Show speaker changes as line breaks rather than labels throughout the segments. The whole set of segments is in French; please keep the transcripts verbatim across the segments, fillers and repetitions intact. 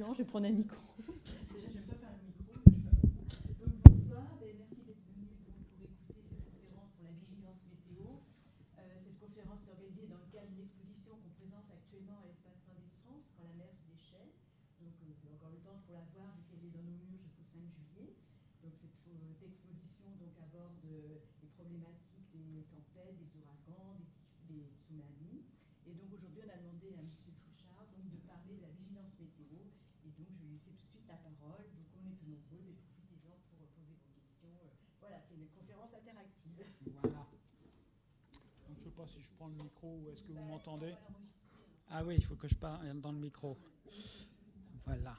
concurrent, je vais prendre un micro. Déjà, je ne vais pas faire le micro. Donc, bonsoir et merci d'être venus pour écouter cette conférence sur la vigilance météo. Euh, cette conférence est organisée dans le cadre d'une exposition qu'on présente actuellement à l'Espace Randis France, quand la mer se déchaîne. Donc, euh, c'est encore le temps pour la voir, vu qu'elle est dans nos murs jusqu'au cinq juillet. Donc, cette, euh, exposition donc, aborde euh, les problématiques des tempêtes, des ouragans, des, des tsunamis. Et donc, aujourd'hui, on a demandé à M. Fouchard donc, de parler de la vigilance météo. Et donc, je lui laisse tout de suite la parole. Donc, on est peu nombreux, mais profitez-en pour poser vos questions. Voilà, c'est une conférence interactive.
Voilà. Donc, je ne sais pas si je prends le micro ou est-ce que vous
Ben,
m'entendez?
on va l'enregistrer.
Ah oui, il faut que je parle dans le micro. Voilà.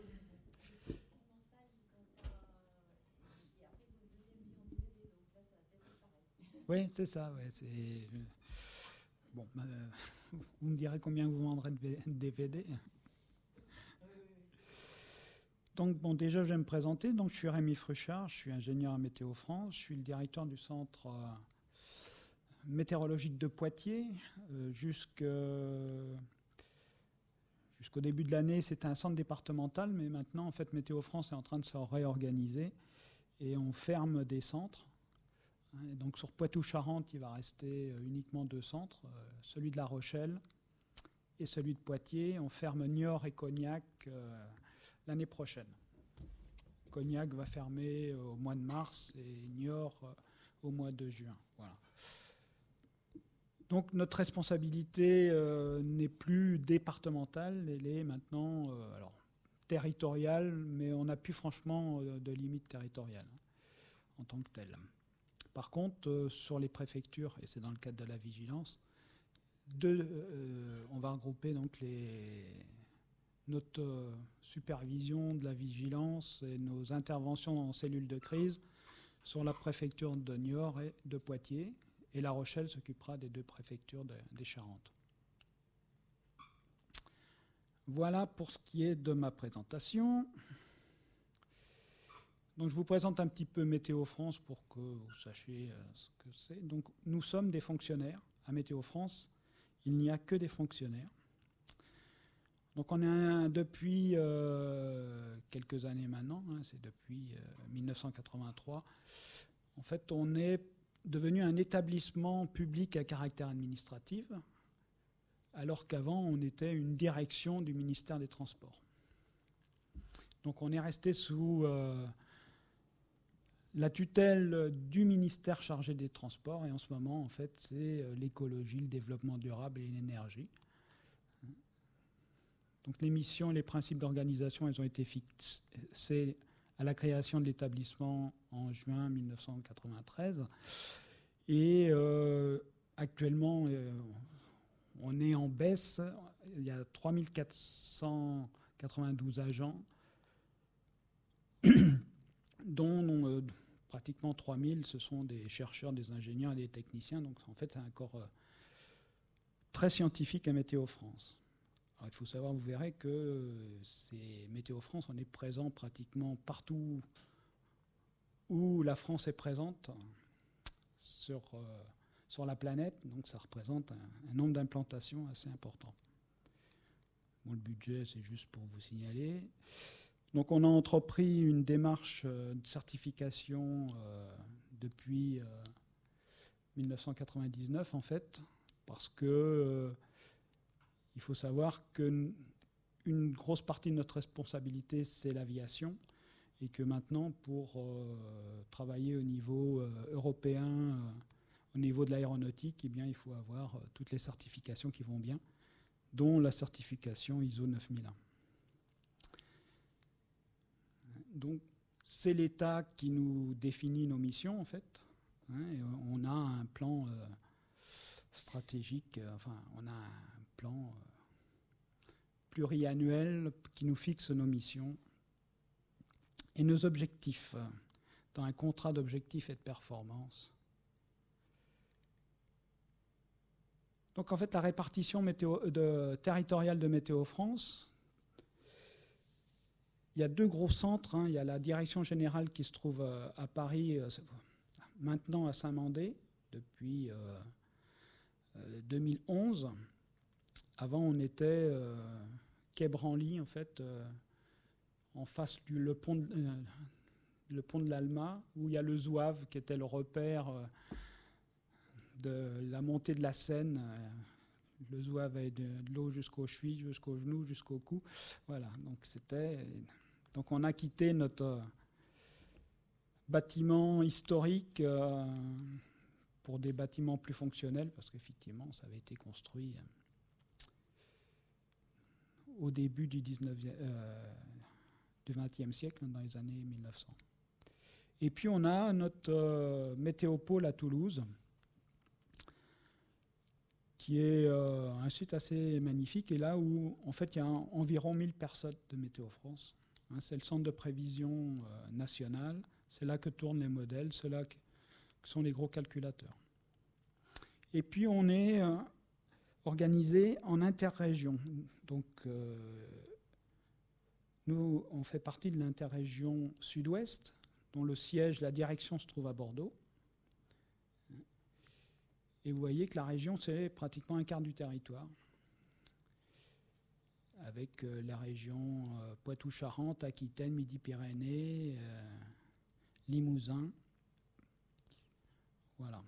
Oui, c'est ça. Ouais, c'est... Bon, euh, vous me direz combien vous vendrez de D V D. Donc, bon, déjà, je vais me présenter. Donc, je suis Rémi Fruchard, je suis ingénieur à Météo France. Je suis le directeur du centre euh, météorologique de Poitiers. Euh, jusqu'à... Jusqu'au début de l'année, c'était un centre départemental, mais maintenant, en fait, Météo France est en train de se réorganiser et on ferme des centres. Et donc, sur Poitou-Charentes, il va rester uniquement deux centres, euh, celui de La Rochelle et celui de Poitiers. On ferme Niort et Cognac euh, l'année prochaine. Cognac va fermer au mois de mars et Niort euh, au mois de juin. Voilà. Donc notre responsabilité euh, n'est plus départementale, elle est maintenant euh, alors, territoriale, mais on n'a plus franchement euh, de limite territoriale hein, en tant que telle. Par contre, euh, sur les préfectures, et c'est dans le cadre de la vigilance, de, euh, on va regrouper donc les, notre euh, supervision de la vigilance et nos interventions en cellules de crise sur la préfecture de Niort et de Poitiers. Et La Rochelle s'occupera des deux préfectures de, des Charentes. Voilà pour ce qui est de ma présentation. Donc je vous présente un petit peu Météo France pour que vous sachiez euh, ce que c'est. Donc nous sommes des fonctionnaires à Météo France. Il n'y a que des fonctionnaires. Donc on est un, depuis euh, quelques années maintenant, hein, c'est depuis euh, mille neuf cent quatre-vingt-trois. En fait, on est devenu un établissement public à caractère administratif, alors qu'avant, on était une direction du ministère des Transports. Donc on est resté sous euh, la tutelle du ministère chargé des Transports, et en ce moment, en fait, c'est l'écologie, le développement durable et l'énergie. Donc les missions et les principes d'organisation, elles ont été fixées à la création de l'établissement en juin mille neuf cent quatre-vingt-treize. Et euh, actuellement, euh, on est en baisse. Il y a trois mille quatre cent quatre-vingt-douze agents, dont euh, pratiquement trois mille, ce sont des chercheurs, des ingénieurs et des techniciens. Donc en fait, c'est un corps euh, très scientifique à Météo France. Alors, il faut savoir, vous verrez que c'est Météo France, on est présent pratiquement partout où la France est présente sur, euh, sur la planète. Donc ça représente un, un nombre d'implantations assez important. Bon, le budget, c'est juste pour vous signaler. Donc on a entrepris une démarche euh, de certification euh, depuis euh, mille neuf cent quatre-vingt-dix-neuf, en fait, parce que euh, il faut savoir qu'une grosse partie de notre responsabilité, c'est l'aviation, et que maintenant, pour euh, travailler au niveau euh, européen, euh, au niveau de l'aéronautique, eh bien, il faut avoir euh, toutes les certifications qui vont bien, dont la certification I S O neuf mille un. Donc, c'est l'État qui nous définit nos missions, en fait. Hein, et on a un plan euh, stratégique, euh, enfin, on a un plan euh, pluriannuel qui nous fixe nos missions et nos objectifs euh, dans un contrat d'objectifs et de performance. Donc en fait, la répartition météo, de, territoriale de Météo France, il y a deux gros centres. Hein. Il y a la direction générale qui se trouve euh, à Paris, euh, maintenant à Saint-Mandé, depuis euh, euh, deux mille onze. Avant, on était euh, quai Branly, en fait, euh, en face du le pont de, euh, le pont de l'Alma, où il y a le Zouave, qui était le repère euh, de la montée de la Seine. Euh, le Zouave avait de, de l'eau jusqu'aux chevilles, jusqu'aux genoux, jusqu'au cou. Voilà, donc c'était... Donc on a quitté notre euh, bâtiment historique euh, pour des bâtiments plus fonctionnels, parce qu'effectivement, ça avait été construit au début du dix-neuvième, euh, du vingtième siècle, dans les années mille neuf cents. Et puis on a notre euh, météopôle à Toulouse, qui est euh, un site assez magnifique, et là où en fait il y a un, environ mille personnes de Météo France. Hein, c'est le centre de prévision euh, national, c'est là que tournent les modèles, c'est là que, que sont les gros calculateurs. Et puis on est euh, organisé en interrégion. Donc euh, nous, on fait partie de l'interrégion sud-ouest, dont le siège, la direction se trouve à Bordeaux. Et vous voyez que la région, c'est pratiquement un quart du territoire, avec euh, la région euh, Poitou-Charentes, Aquitaine, Midi-Pyrénées, euh, Limousin. Voilà.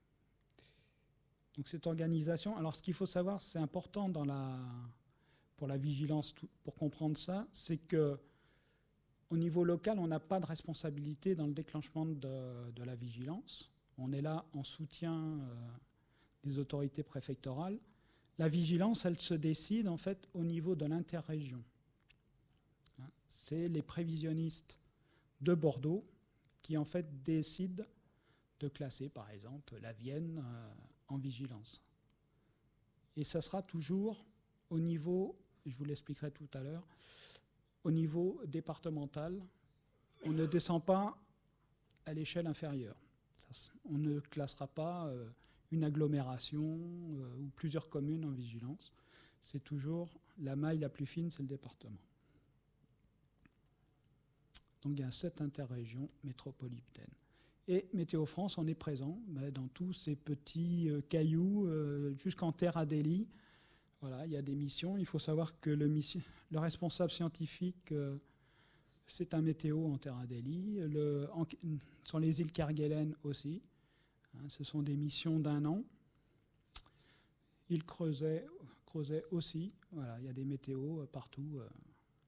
Donc cette organisation, alors ce qu'il faut savoir, c'est important dans la, pour la vigilance, pour comprendre ça, c'est que au niveau local, on n'a pas de responsabilité dans le déclenchement de, de la vigilance. On est là en soutien euh, des autorités préfectorales. La vigilance, elle se décide en fait au niveau de l'interrégion. C'est les prévisionnistes de Bordeaux qui en fait décident de classer par exemple la Vienne euh, en vigilance. Et ça sera toujours au niveau, je vous l'expliquerai tout à l'heure, au niveau départemental. On ne descend pas à l'échelle inférieure. Ça, on ne classera pas euh, une agglomération euh, ou plusieurs communes en vigilance. C'est toujours la maille la plus fine, c'est le département. Donc il y a sept interrégions métropolitaines. Et Météo France, on est présent ben, dans tous ces petits euh, cailloux euh, jusqu'en Terre Adélie. Voilà, il y a des missions. Il faut savoir que le, mission, le responsable scientifique, euh, c'est un météo en Terre Adélie. Le, en, sur les îles Kerguelen aussi. Hein, ce sont des missions d'un an. Île Creuset, Creuset aussi. Voilà, il y a des météos euh, partout. Euh.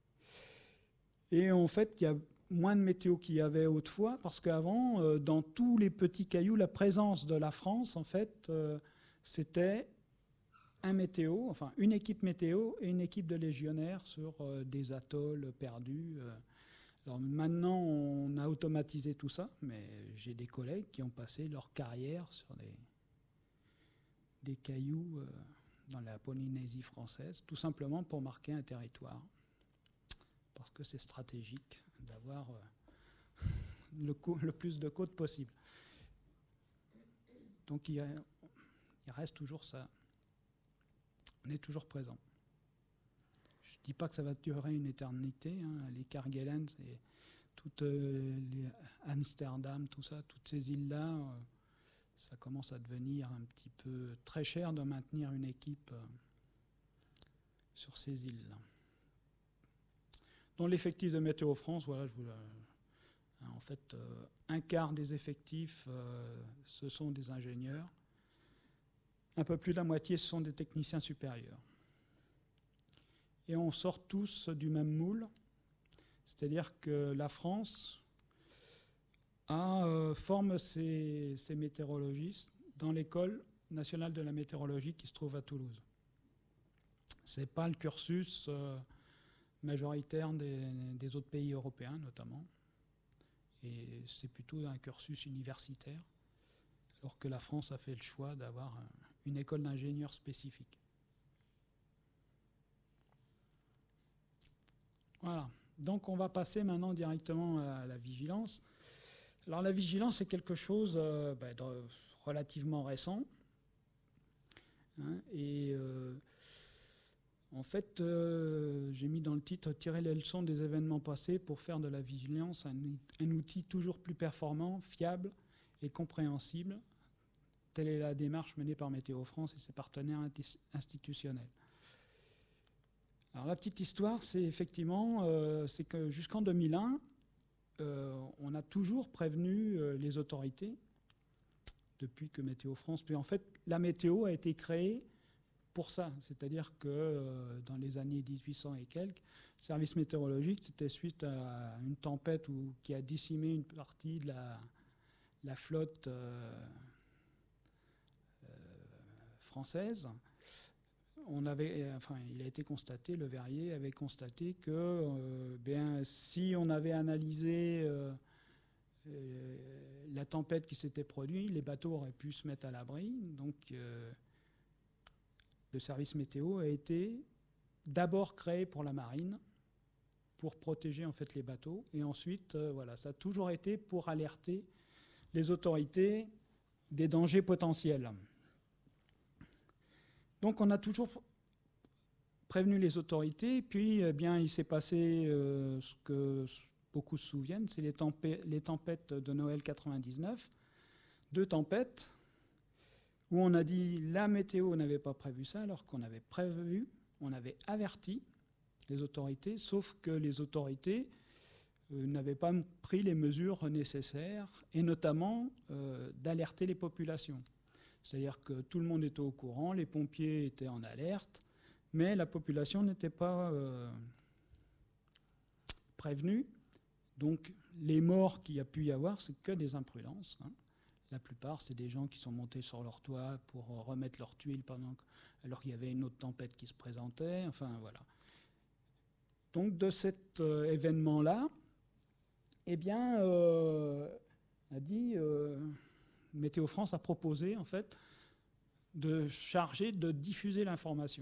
Et en fait, il y a moins de météo qu'il y avait autrefois, parce qu'avant, euh, dans tous les petits cailloux, la présence de la France, en fait, euh, c'était un météo, enfin une équipe météo et une équipe de légionnaires sur euh, des atolls perdus. Euh. Alors maintenant, on a automatisé tout ça, mais j'ai des collègues qui ont passé leur carrière sur des, des cailloux euh, dans la Polynésie française, tout simplement pour marquer un territoire, parce que c'est stratégique d'avoir euh, le, le plus de côtes possible. Donc il, y a, il reste toujours ça. On est toujours présent. Je ne dis pas que ça va durer une éternité. Hein. Les Kerguelen, c'est toutes euh, les Amsterdam, tout ça, toutes ces îles-là, euh, ça commence à devenir un petit peu très cher de maintenir une équipe euh, sur ces îles-là. Dans l'effectif de Météo France, voilà, je vous, euh, en fait, euh, un quart des effectifs, euh, ce sont des ingénieurs. Un peu plus de la moitié, ce sont des techniciens supérieurs. Et on sort tous du même moule, c'est-à-dire que la France a, euh, forme ses, ses météorologistes dans l'École nationale de la météorologie qui se trouve à Toulouse. Ce n'est pas le cursus euh, majoritaire des, des autres pays européens, notamment. Et c'est plutôt un cursus universitaire, alors que la France a fait le choix d'avoir un, une école d'ingénieurs spécifique. Voilà. Donc on va passer maintenant directement à la vigilance. Alors la vigilance, c'est quelque chose euh, bah, de relativement récent. Hein, et euh, en fait, euh, j'ai mis dans le titre « Tirer les leçons des événements passés pour faire de la vigilance un, un outil toujours plus performant, fiable et compréhensible ». Telle est la démarche menée par Météo France et ses partenaires institutionnels. Alors la petite histoire, c'est effectivement, euh, c'est que jusqu'en deux mille un, euh, on a toujours prévenu euh, les autorités, depuis que Météo France. Puis en fait, la météo a été créée pour ça, c'est-à-dire que euh, dans les années dix-huit cents et quelques, le service météorologique, c'était suite à une tempête où, qui a décimé une partie de la, la flotte euh, euh, française. On avait, enfin, il a été constaté, le Verrier avait constaté que euh, bien, si on avait analysé euh, euh, la tempête qui s'était produite, les bateaux auraient pu se mettre à l'abri. Donc, euh, le service météo a été d'abord créé pour la marine, pour protéger en fait les bateaux, et ensuite, euh, voilà, ça a toujours été pour alerter les autorités des dangers potentiels. Donc, on a toujours prévenu les autorités, puis eh bien, il s'est passé euh, ce que beaucoup se souviennent, c'est les, tempê- les tempêtes de Noël quatre-vingt-dix-neuf, deux tempêtes, où on a dit la météo n'avait pas prévu ça, alors qu'on avait prévu, on avait averti les autorités, sauf que les autorités euh, n'avaient pas pris les mesures nécessaires, et notamment euh, d'alerter les populations. C'est-à-dire que tout le monde était au courant, les pompiers étaient en alerte, mais la population n'était pas euh, prévenue. Donc les morts qu'il y a pu y avoir, c'est que des imprudences, hein. La plupart, c'est des gens qui sont montés sur leur toit pour remettre leurs tuiles pendant que, alors qu'il y avait une autre tempête qui se présentait. Enfin, voilà. Donc, de cet euh, événement-là, eh bien, euh, a dit, euh, Météo France a proposé, en fait, de charger de diffuser l'information.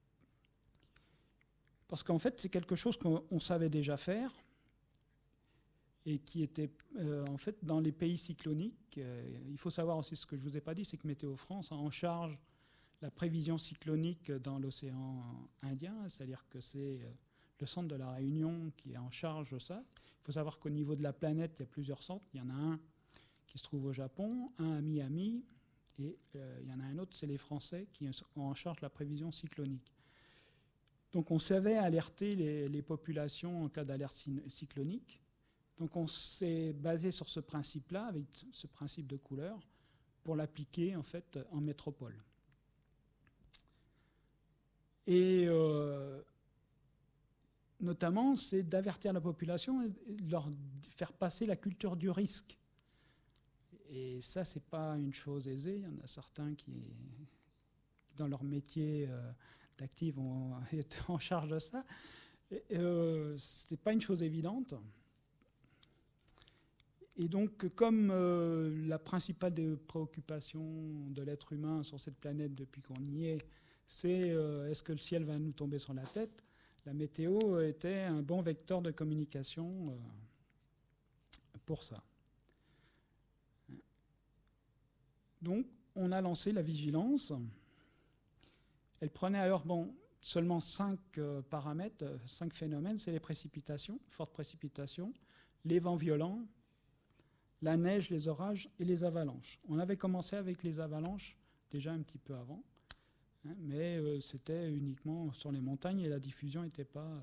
Parce qu'en fait, c'est quelque chose qu'on savait déjà faire, et qui était euh, en fait dans les pays cycloniques. Euh, il faut savoir aussi ce que je ne vous ai pas dit, c'est que Météo France a en charge la prévision cyclonique dans l'océan Indien, c'est-à-dire que c'est euh, le centre de la Réunion qui est en charge de ça. Il faut savoir qu'au niveau de la planète, il y a plusieurs centres. Il y en a un qui se trouve au Japon, un à Miami, et euh, il y en a un autre, c'est les Français qui ont en charge la prévision cyclonique. Donc on savait alerter les, les populations en cas d'alerte cyclonique. Donc on s'est basé sur ce principe-là, avec ce principe de couleur, pour l'appliquer en fait en métropole. Et euh, notamment, c'est d'avertir la population et de leur faire passer la culture du risque. Et ça, c'est pas une chose aisée. Il y en a certains qui, dans leur métier euh, d'actifs, ont été en charge de ça. Et, euh, c'est pas une chose évidente. Et donc, comme euh, la principale des préoccupations de l'être humain sur cette planète depuis qu'on y est, c'est euh, est-ce que le ciel va nous tomber sur la tête, la météo était un bon vecteur de communication euh, pour ça. Donc, on a lancé la vigilance. Elle prenait alors bon, seulement cinq euh, paramètres, euh, cinq phénomènes. C'est les précipitations, fortes précipitations, les vents violents, la neige, les orages et les avalanches. On avait commencé avec les avalanches déjà un petit peu avant, hein, mais euh, c'était uniquement sur les montagnes et la diffusion n'était pas... Euh...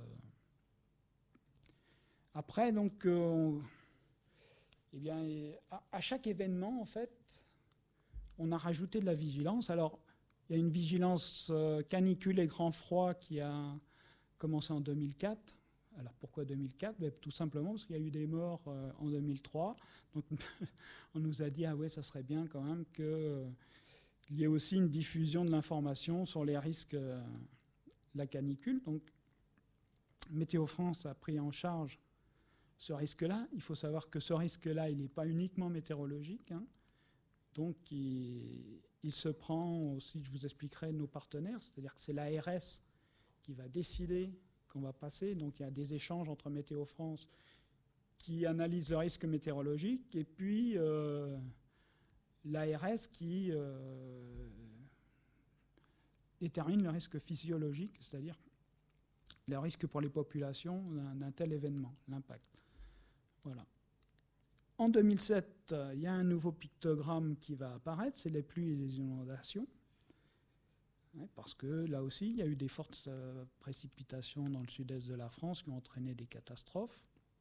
Après, donc, euh, on... eh bien, à, à chaque événement, en fait, on a rajouté de la vigilance. Alors, il y a une vigilance euh, canicule et grand froid qui a commencé en deux mille quatre. Alors pourquoi deux mille quatre? Ben, tout simplement parce qu'il y a eu des morts euh, en deux mille trois. Donc on nous a dit ah ouais, ça serait bien quand même qu'il euh, y ait aussi une diffusion de l'information sur les risques euh, de la canicule. Donc Météo France a pris en charge ce risque-là. Il faut savoir que ce risque-là, il n'est pas uniquement météorologique, hein. Donc il, il se prend aussi, je vous expliquerai, nos partenaires, c'est-à-dire que c'est l'A R S qui va décider qu'on va passer. Donc il y a des échanges entre Météo France qui analyse le risque météorologique et puis euh, l'A R S qui euh, détermine le risque physiologique, c'est-à-dire le risque pour les populations d'un, d'un tel événement, l'impact. Voilà. En deux mille sept, il y a un nouveau pictogramme qui va apparaître, c'est les pluies et les inondations. hein, parce que là aussi, il y a eu des fortes euh, précipitations dans le sud-est de la France qui ont entraîné des catastrophes.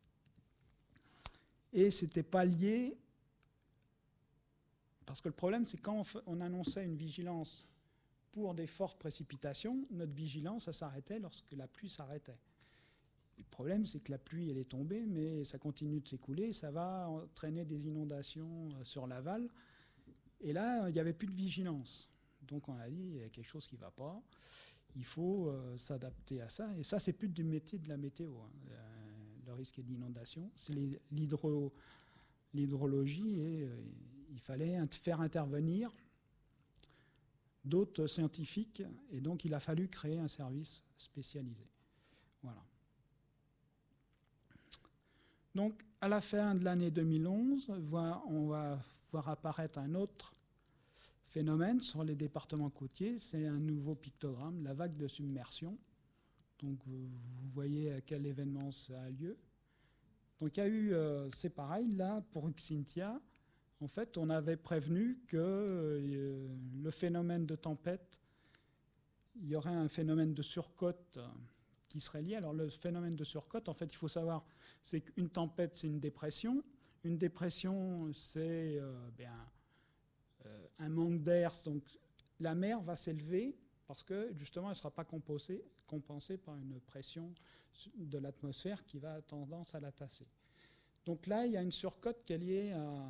Et ce n'était pas lié, parce que le problème, c'est quand on annonçait une vigilance pour des fortes précipitations, notre vigilance, ça s'arrêtait lorsque la pluie s'arrêtait. Le problème, c'est que la pluie, elle est tombée, mais ça continue de s'écouler, ça va entraîner des inondations sur l'aval. Et là, il n'y avait plus de vigilance. Donc on a dit, il y a quelque chose qui ne va pas, il faut euh, s'adapter à ça. Et ça, c'est plus du métier de la météo, hein. Euh, le risque d'inondation, c'est l'hydro, l'hydrologie, et euh, il fallait faire intervenir d'autres scientifiques, et donc il a fallu créer un service spécialisé. Voilà. Donc, à la fin de l'année deux mille onze, on va voir apparaître un autre phénomène sur les départements côtiers. C'est un nouveau pictogramme, la vague de submersion. Donc, vous voyez à quel événement ça a lieu. Donc, il y a eu, euh, c'est pareil, là, pour Xynthia, en fait, on avait prévenu que euh, le phénomène de tempête, il y aurait un phénomène de surcote qui serait lié. Alors le phénomène de surcote, en fait, il faut savoir, c'est qu'une tempête, c'est une dépression. Une dépression, c'est euh, bien, euh, un manque d'air. Donc la mer va s'élever parce que justement, elle ne sera pas compensée, compensée par une pression de l'atmosphère qui va avoir tendance à la tasser. Donc là, il y a une surcote qui est liée à,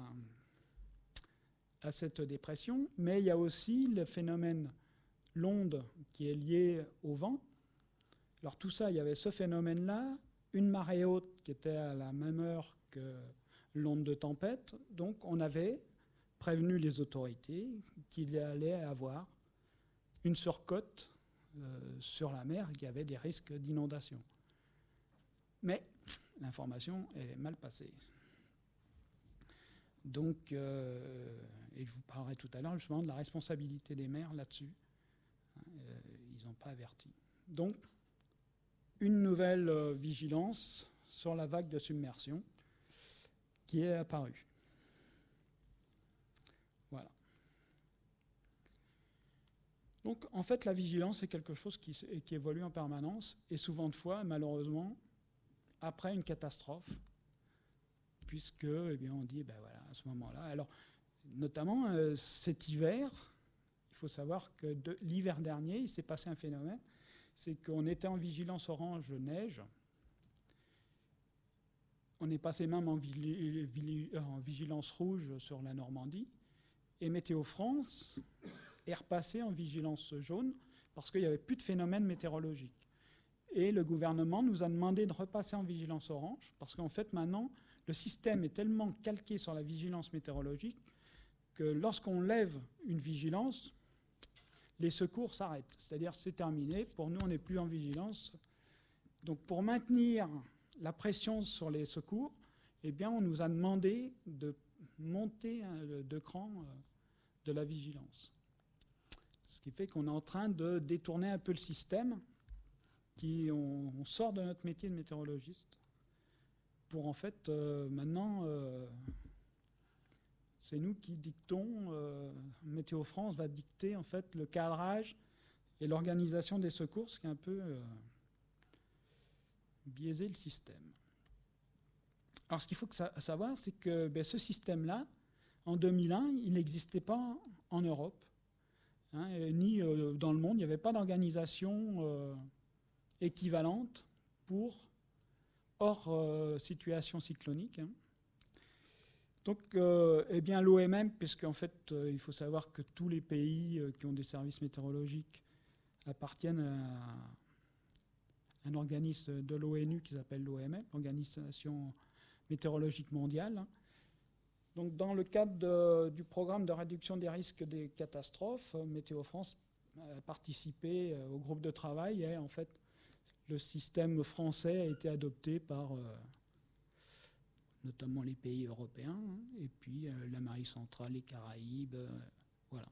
à cette dépression, mais il y a aussi le phénomène l'onde qui est liée au vent. Alors tout ça, il y avait ce phénomène-là, une marée haute qui était à la même heure que l'onde de tempête. Donc on avait prévenu les autorités qu'il allait avoir une surcote euh, sur la mer, qu'il y avait des risques d'inondation. Mais l'information est mal passée. Donc, euh, et je vous parlerai tout à l'heure justement de la responsabilité des maires là-dessus. Euh, ils n'ont pas averti. Donc, une nouvelle euh, vigilance sur la vague de submersion qui est apparue. Voilà. Donc, en fait, la vigilance est quelque chose qui, qui évolue en permanence et souvent de fois, malheureusement, après une catastrophe, puisque, eh bien, on dit, ben voilà, à ce moment-là. Alors, notamment euh, cet hiver, il faut savoir que de, l'hiver dernier, il s'est passé un phénomène, c'est qu'on était en vigilance orange neige. On est passé même en, vili, vili, en vigilance rouge sur la Normandie. Et Météo France est repassé en vigilance jaune parce qu'il n'y avait plus de phénomène météorologique. Et le gouvernement nous a demandé de repasser en vigilance orange parce qu'en fait, maintenant, le système est tellement calqué sur la vigilance météorologique que lorsqu'on lève une vigilance, les secours s'arrêtent. C'est-à-dire c'est terminé. Pour nous, on n'est plus en vigilance. Donc pour maintenir la pression sur les secours, eh bien, on nous a demandé de monter de cran de la vigilance. Ce qui fait qu'on est en train de détourner un peu le système, qui, on, on sort de notre métier de météorologiste, pour en fait, euh, maintenant, euh, c'est nous qui dictons, euh, Météo France va dicter en fait le cadrage et l'organisation des secours, ce qui est un peu euh, biaisé le système. Alors ce qu'il faut que ça, savoir, c'est que ben, ce système-là, en deux mille un, il n'existait pas en Europe, hein, ni euh, dans le monde. Il n'y avait pas d'organisation euh, équivalente pour hors euh, situation cyclonique. Hein. Donc, euh, eh bien, l'O M M, puisqu'en fait, euh, il faut savoir que tous les pays euh, qui ont des services météorologiques appartiennent à un organisme de l'ONU qui s'appelle l'O M M, l'Organisation météorologique mondiale. Hein. Donc, dans le cadre de, du programme de réduction des risques des catastrophes, Météo France a participé euh, au groupe de travail et en fait, le système français a été adopté par euh, notamment les pays européens, hein, et puis euh, l'Amérique centrale, les Caraïbes, euh, voilà.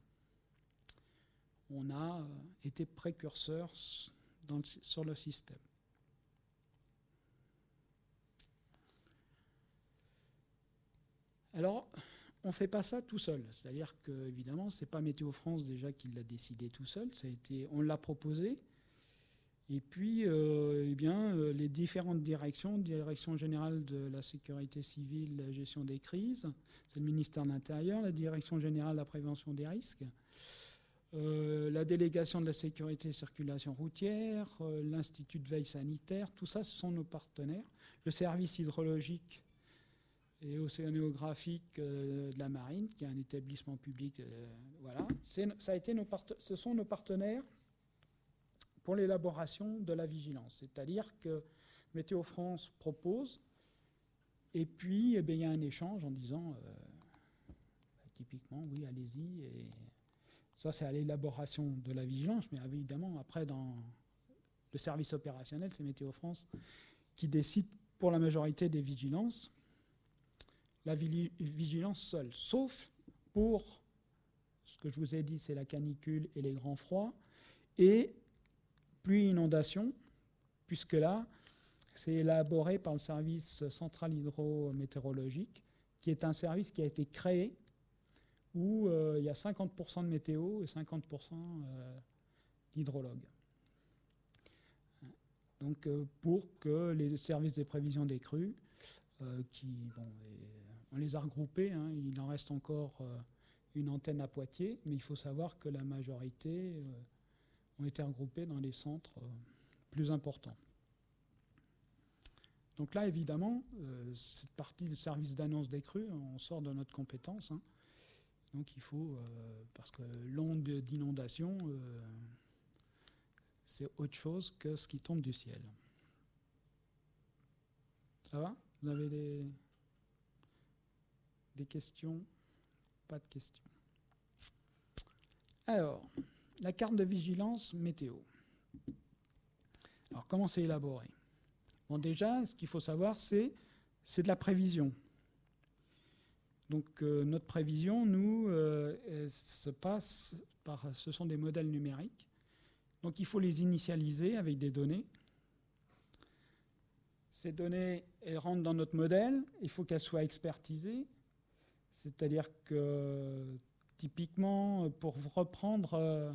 On a euh, été précurseurs dans le, sur le système. Alors, on ne fait pas ça tout seul. C'est-à-dire que, évidemment, ce n'est pas Météo France déjà qui l'a décidé tout seul. Ça a été, on l'a proposé. Et puis, euh, eh bien, euh, les différentes directions, Direction générale de la sécurité civile, la gestion des crises, c'est le ministère de l'Intérieur, la Direction générale de la prévention des risques, euh, la délégation de la sécurité et circulation routière, euh, l'Institut de veille sanitaire, tout ça, ce sont nos partenaires. Le service hydrologique et océanographique euh, de la marine, qui est un établissement public, euh, voilà. C'est, ça a été nos part- ce sont nos partenaires pour l'élaboration de la vigilance. C'est-à-dire que Météo France propose, et puis eh bien, il y a un échange en disant, euh, bah, typiquement, oui, allez-y. Et ça, c'est à l'élaboration de la vigilance, mais évidemment, après, dans le service opérationnel, c'est Météo France qui décide pour la majorité des vigilances, la vigilance seule, sauf pour ce que je vous ai dit, c'est la canicule et les grands froids, et pluie inondation, puisque là, c'est élaboré par le service central hydrométéorologique, qui est un service qui a été créé où euh, il y a cinquante pour cent de météo et cinquante pour cent euh, d'hydrologues. Donc, euh, pour que les services des prévisions des crues, euh, qui, bon, on les a regroupés, hein, il en reste encore euh, une antenne à Poitiers, mais il faut savoir que la majorité euh, ont été regroupés dans les centres euh, plus importants. Donc là, évidemment, euh, cette partie du service d'annonce des crues, on sort de notre compétence. Hein. Donc il faut, euh, parce que l'onde d'inondation, euh, c'est autre chose que ce qui tombe du ciel. Ça va ? Vous avez des, des questions ? Pas de questions. Alors, la carte de vigilance météo. Alors, comment c'est élaboré ? Bon, déjà, ce qu'il faut savoir, c'est c'est de la prévision. Donc, euh, notre prévision, nous, euh, elle se passe par... Ce sont des modèles numériques. Donc, il faut les initialiser avec des données. Ces données, elles rentrent dans notre modèle. Il faut qu'elles soient expertisées. C'est-à-dire que... Typiquement, pour reprendre euh,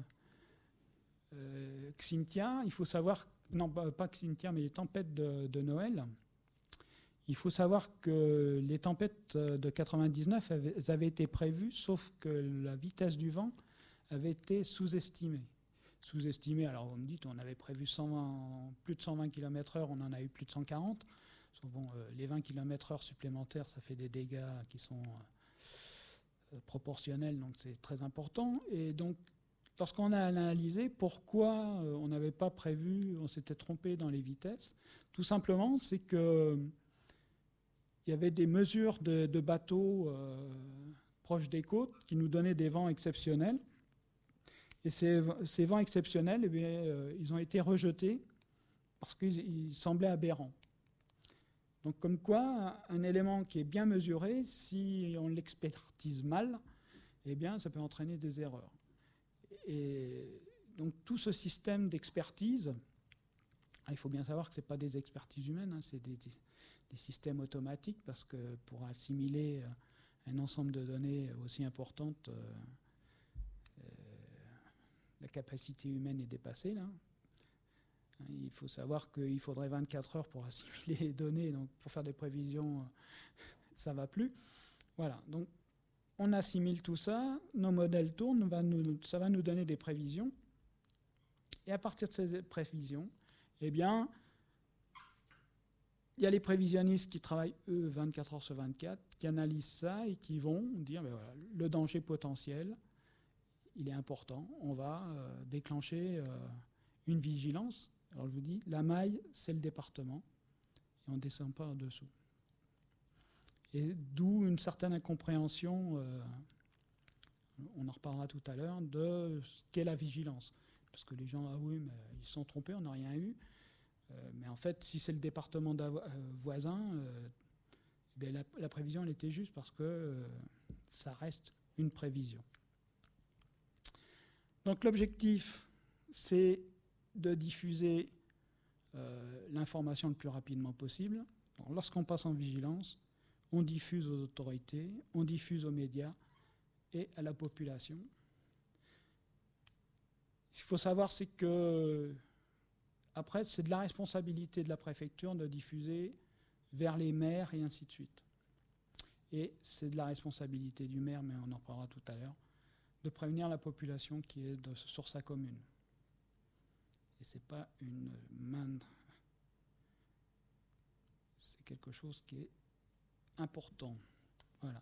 euh, Xynthia, il faut savoir, non pas Xynthia, mais les tempêtes de, de Noël, il faut savoir que les tempêtes de quatre-vingt-dix-neuf avaient, avaient été prévues, sauf que la vitesse du vent avait été sous-estimée. Sous-estimée, alors vous me dites, on avait prévu cent vingt, plus de cent vingt kilomètres heure, on en a eu plus de cent quarante. Bon, euh, les vingt kilomètres heure supplémentaires, ça fait des dégâts qui sont... Euh, proportionnel, donc c'est très important. Et donc, lorsqu'on a analysé pourquoi on n'avait pas prévu, on s'était trompé dans les vitesses, tout simplement, c'est que il y avait des mesures de, de bateaux euh, proches des côtes qui nous donnaient des vents exceptionnels. Et ces, ces vents exceptionnels, eh bien, euh, ils ont été rejetés parce qu'ils semblaient aberrants. Donc, comme quoi, un élément qui est bien mesuré, si on l'expertise mal, eh bien, ça peut entraîner des erreurs. Et donc, tout ce système d'expertise, il faut bien savoir que ce n'est pas des expertises humaines, hein, c'est des, des systèmes automatiques, parce que pour assimiler un ensemble de données aussi importantes, euh, euh, la capacité humaine est dépassée, là. Il faut savoir qu'il faudrait vingt-quatre heures pour assimiler les données, donc pour faire des prévisions, ça ne va plus. Voilà, donc on assimile tout ça, nos modèles tournent, va nous, ça va nous donner des prévisions. Et à partir de ces prévisions, eh bien, il y a les prévisionnistes qui travaillent, eux, vingt-quatre heures sur vingt-quatre, qui analysent ça et qui vont dire, ben voilà, le danger potentiel, il est important, on va euh, déclencher euh, une vigilance. Alors je vous dis, la maille, c'est le département, et on ne descend pas en dessous. Et d'où une certaine incompréhension, euh, on en reparlera tout à l'heure, de ce qu'est la vigilance. Parce que les gens, ah oui, mais ils se sont trompés, on n'a rien eu. Euh, mais en fait, si c'est le département euh, voisin, euh, bien la, la prévision, elle était juste parce que euh, ça reste une prévision. Donc l'objectif, c'est de diffuser euh, l'information le plus rapidement possible. Donc, lorsqu'on passe en vigilance, on diffuse aux autorités, on diffuse aux médias et à la population. Ce qu'il faut savoir, c'est que après, c'est de la responsabilité de la préfecture de diffuser vers les maires et ainsi de suite. Et c'est de la responsabilité du maire, mais on en parlera tout à l'heure, de prévenir la population qui est de, sur sa commune. Et c'est pas une main, c'est quelque chose qui est important. Voilà.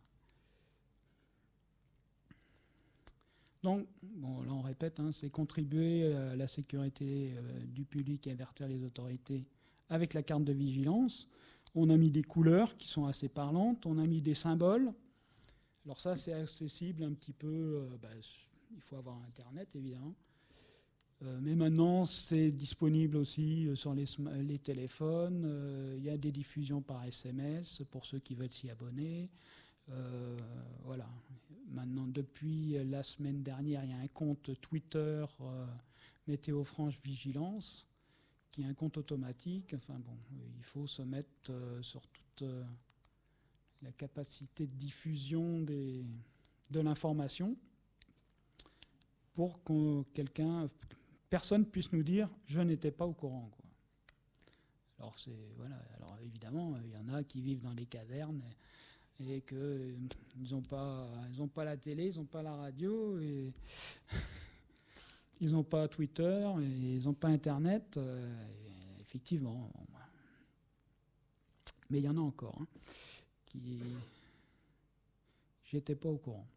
Donc, bon, là on répète, hein, c'est contribuer à la sécurité euh, du public et avertir les autorités avec la carte de vigilance. On a mis des couleurs qui sont assez parlantes, on a mis des symboles. Alors ça, c'est accessible un petit peu, euh, bah, il faut avoir Internet évidemment. Euh, mais maintenant, c'est disponible aussi sur les, les téléphones. Euh, il y a des diffusions par S M S pour ceux qui veulent s'y abonner. Euh, voilà. Maintenant, depuis la semaine dernière, il y a un compte Twitter euh, Météo France Vigilance, qui est un compte automatique. Enfin bon, il faut se mettre euh, sur toute euh, la capacité de diffusion des, de l'information pour que quelqu'un, personne puisse nous dire « je n'étais pas au courant ». Alors, c'est, voilà. Alors évidemment, il y en a qui vivent dans les cavernes et, et qu'ils n'ont pas, ils n'ont pas la télé, ils n'ont pas la radio, et ils n'ont pas Twitter, et ils n'ont pas Internet. Et effectivement. Mais il y en a encore hein, qui... J'étais pas au courant.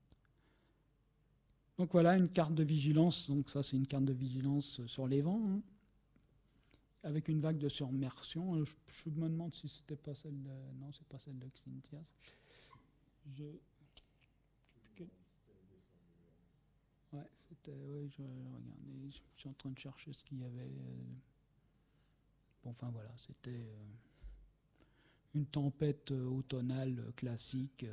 Donc voilà, une carte de vigilance. Donc ça, c'est une carte de vigilance sur les vents, hein, avec une vague de submersion. Je, je me demande si c'était pas celle de... Non, c'est pas celle de Xynthia. Je... Ouais, c'était... Ouais, je regardais. Je suis en train de chercher ce qu'il y avait. Bon, enfin voilà, c'était euh, une tempête automnale classique.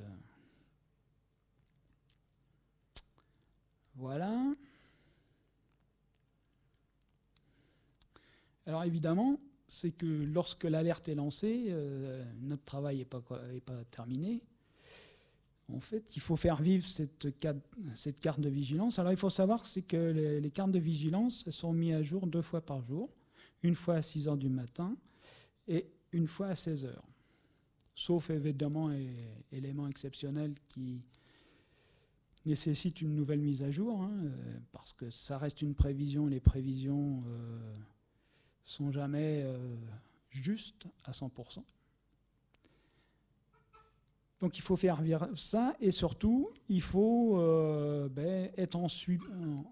Voilà. Alors évidemment, c'est que lorsque l'alerte est lancée, euh, notre travail n'est pas, est pas terminé. En fait, il faut faire vivre cette carte, cette carte de vigilance. Alors il faut savoir c'est que les, les cartes de vigilance elles sont mises à jour deux fois par jour, une fois à six heures du matin et une fois à seize heures. Sauf évidemment et, éléments exceptionnels qui nécessite une nouvelle mise à jour, hein, euh, parce que ça reste une prévision. Les prévisions euh, sont jamais euh, justes à cent pour cent. Donc il faut faire vivre ça, et surtout, il faut euh, ben, être en, su en,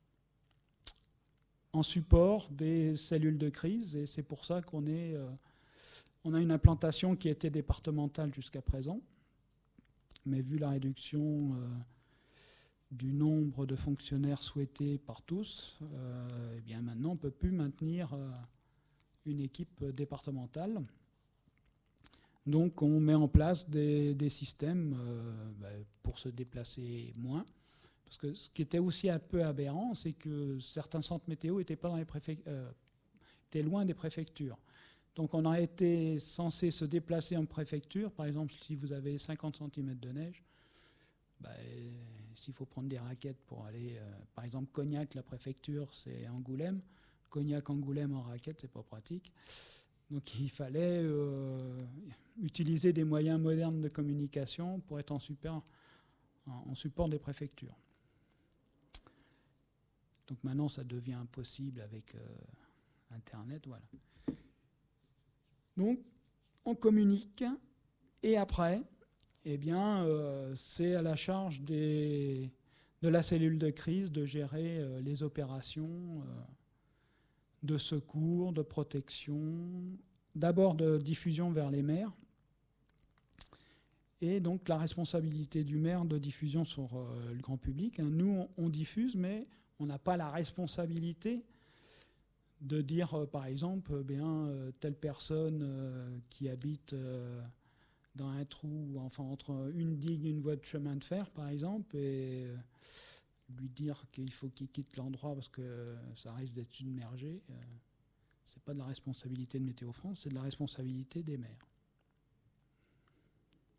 en support des cellules de crise, et c'est pour ça qu'on est, euh, on a une implantation qui était départementale jusqu'à présent, mais vu la réduction euh, du nombre de fonctionnaires souhaités par tous, euh, eh bien maintenant on ne peut plus maintenir euh, une équipe départementale. Donc on met en place des, des systèmes euh, bah, pour se déplacer moins. Parce que ce qui était aussi un peu aberrant, c'est que certains centres météo étaient, pas dans les préfect- euh, étaient loin des préfectures. Donc on a été censé se déplacer en préfecture. Par exemple, si vous avez cinquante centimètres de neige, bah, s'il faut prendre des raquettes pour aller, euh, par exemple, Cognac, la préfecture, c'est Angoulême. Cognac, Angoulême en raquette, c'est pas pratique. Donc il fallait euh, utiliser des moyens modernes de communication pour être en support, en support des préfectures. Donc maintenant, ça devient impossible avec euh, Internet, voilà. Donc on communique, et après, eh bien, euh, c'est à la charge des, de la cellule de crise de gérer euh, les opérations euh, de secours, de protection, d'abord de diffusion vers les maires, et donc la responsabilité du maire de diffusion sur euh, le grand public. Nous, on, on diffuse, mais on n'a pas la responsabilité de dire, euh, par exemple, euh, bien, euh, telle personne euh, qui habite euh, dans un trou, enfin entre une digue et une voie de chemin de fer, par exemple, et euh, lui dire qu'il faut qu'il quitte l'endroit parce que ça risque d'être submergé. Euh, c'est pas de la responsabilité de Météo France, c'est de la responsabilité des maires.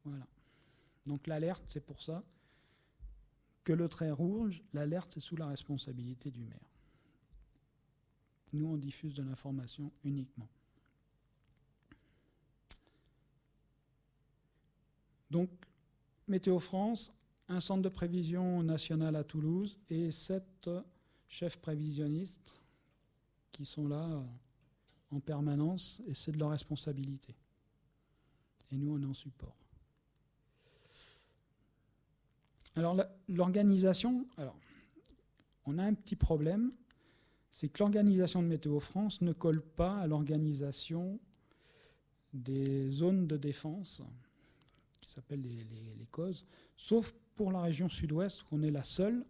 Voilà. Donc l'alerte, c'est pour ça que le trait rouge, l'alerte, c'est sous la responsabilité du maire. Nous, on diffuse de l'information uniquement. Donc, Météo France, un centre de prévision national à Toulouse et sept chefs prévisionnistes qui sont là en permanence, et c'est de leur responsabilité. Et nous, on est en support. Alors, l'organisation, alors, on a un petit problème, c'est que l'organisation de Météo France ne colle pas à l'organisation des zones de défense, qui s'appellent les, les, les causes, sauf pour la région sud-ouest, où on est la seule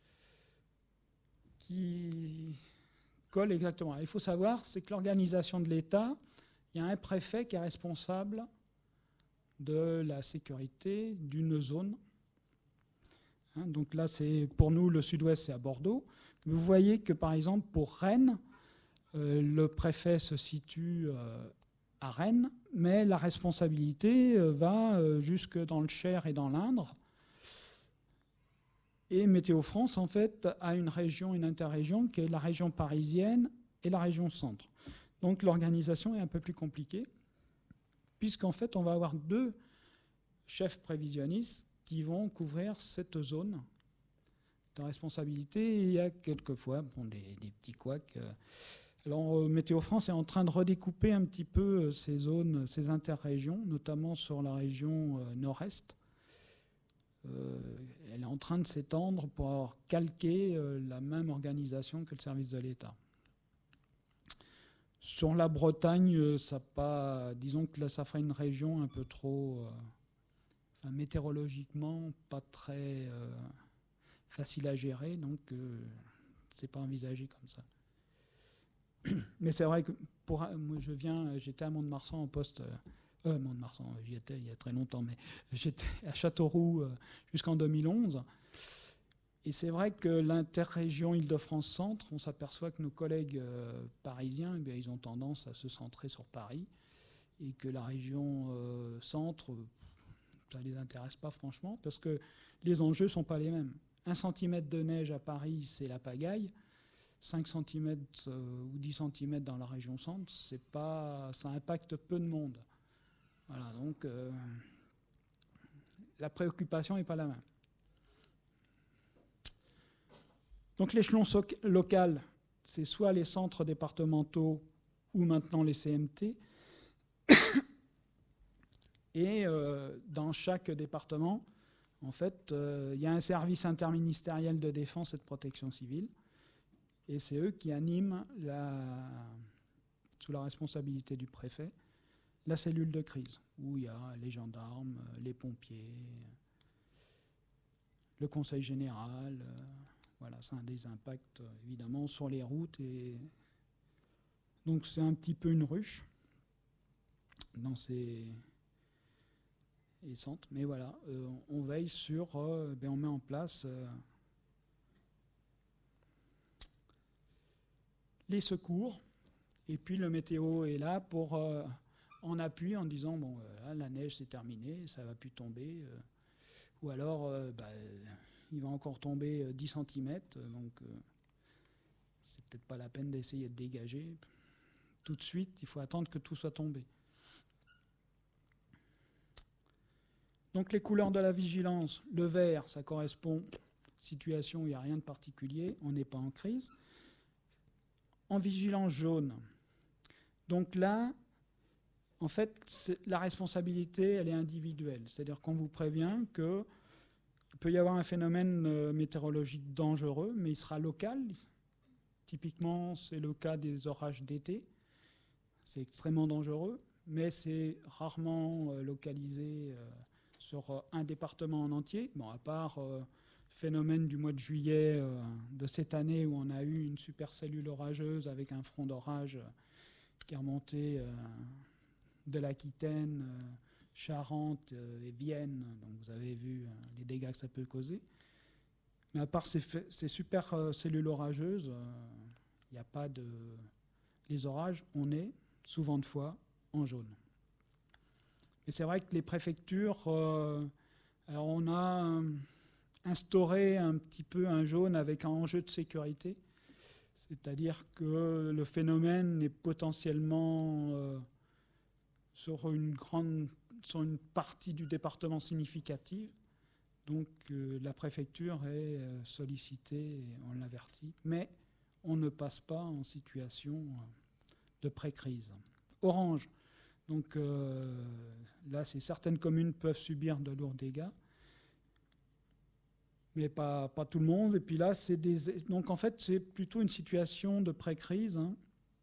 qui colle exactement. Il faut savoir, c'est que l'organisation de l'État, il y a un préfet qui est responsable de la sécurité d'une zone. Hein, donc là, c'est pour nous, le sud-ouest, c'est à Bordeaux. Vous voyez que, par exemple, pour Rennes, euh, le préfet se situe euh, à Rennes, mais la responsabilité euh, va euh, jusque dans le Cher et dans l'Indre. Et Météo France, en fait, a une région, une interrégion, qui est la région parisienne et la région centre. Donc l'organisation est un peu plus compliquée, puisqu'en fait, on va avoir deux chefs prévisionnistes qui vont couvrir cette zone de responsabilité. Et il y a quelquefois bon, des, des petits couacs. Alors, Météo France est en train de redécouper un petit peu ces zones, ces interrégions, notamment sur la région nord-est. Euh, elle est en train de s'étendre pour calquer euh, la même organisation que le service de l'État. Sur la Bretagne, ça pas, disons que là, ça ferait une région un peu trop, euh, enfin, météorologiquement, pas très euh, facile à gérer, donc euh, c'est pas envisagé comme ça. Mais c'est vrai que pour, moi, je viens, j'étais à Mont-de-Marsan en poste. Euh, Euh, Mont-de-Marsan, j'y étais il y a très longtemps, mais j'étais à Châteauroux euh, jusqu'en deux mille onze. Et c'est vrai que l'interrégion Île-de-France-Centre, on s'aperçoit que nos collègues euh, parisiens, eh bien, ils ont tendance à se centrer sur Paris, et que la région euh, centre, ça ne les intéresse pas franchement, parce que les enjeux ne sont pas les mêmes. Un centimètre de neige à Paris, c'est la pagaille. cinq centimètres euh, ou dix centimètres dans la région centre, c'est pas, ça impacte peu de monde. Voilà, donc euh, la préoccupation n'est pas la même. Donc l'échelon so- local, c'est soit les centres départementaux ou maintenant les C M T. Et euh, dans chaque département, en fait, euh, il y a un service interministériel de défense et de protection civile. Et c'est eux qui animent, la, sous la responsabilité du préfet, la cellule de crise, où il y a les gendarmes, les pompiers, le conseil général. Euh, voilà, ça a des impacts, évidemment, sur les routes. Et donc, c'est un petit peu une ruche dans ces centres. Mais voilà, euh, on veille sur... Euh, ben on met en place... Euh, les secours, et puis le météo est là pour... Euh, en appui en disant bon euh, la neige c'est terminé, ça va plus tomber, euh, ou alors euh, bah, il va encore tomber euh, dix centimètres, donc euh, c'est peut-être pas la peine d'essayer de dégager tout de suite, il faut attendre que tout soit tombé. Donc les couleurs de la vigilance, le vert ça correspond situation où il n'y a rien de particulier, on n'est pas en crise. En vigilance jaune, donc là en fait, la responsabilité, elle est individuelle. C'est-à-dire qu'on vous prévient qu'il peut y avoir un phénomène météorologique dangereux, mais il sera local. Typiquement, c'est le cas des orages d'été. C'est extrêmement dangereux, mais c'est rarement localisé sur un département en entier. Bon, à part le phénomène du mois de juillet de cette année où on a eu une supercellule orageuse avec un front d'orage qui est remonté de l'Aquitaine, euh, Charente euh, et Vienne. Donc vous avez vu euh, les dégâts que ça peut causer. Mais à part ces, ces super euh, cellules orageuses, il euh, n'y a pas de... Les orages, on est souvent de fois en jaune. Et c'est vrai que les préfectures, euh, alors on a euh, instauré un petit peu un jaune avec un enjeu de sécurité, c'est-à-dire que le phénomène est potentiellement euh, sur une grande, sur une partie du département significative. Donc euh, la préfecture est euh, sollicitée, et on l'avertit, mais on ne passe pas en situation euh, de pré-crise. Orange, donc euh, là, c'est certaines communes peuvent subir de lourds dégâts, mais pas, pas tout le monde. Et puis là, c'est des, donc en fait, c'est plutôt une situation de pré-crise. Hein.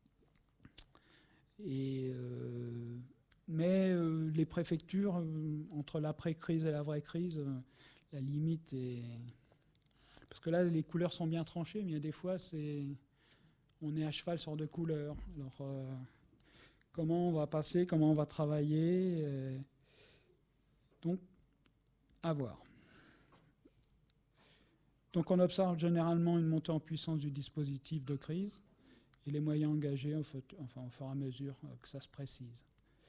Et euh, mais euh, les préfectures, euh, entre la pré-crise et la vraie crise, euh, la limite est... Parce que là, les couleurs sont bien tranchées, mais il y a des fois, c'est... on est à cheval sur deux couleurs. Alors, euh, comment on va passer, comment on va travailler euh... Donc, à voir. Donc, on observe généralement une montée en puissance du dispositif de crise et les moyens engagés au, enfin, au fur et à mesure que ça se précise.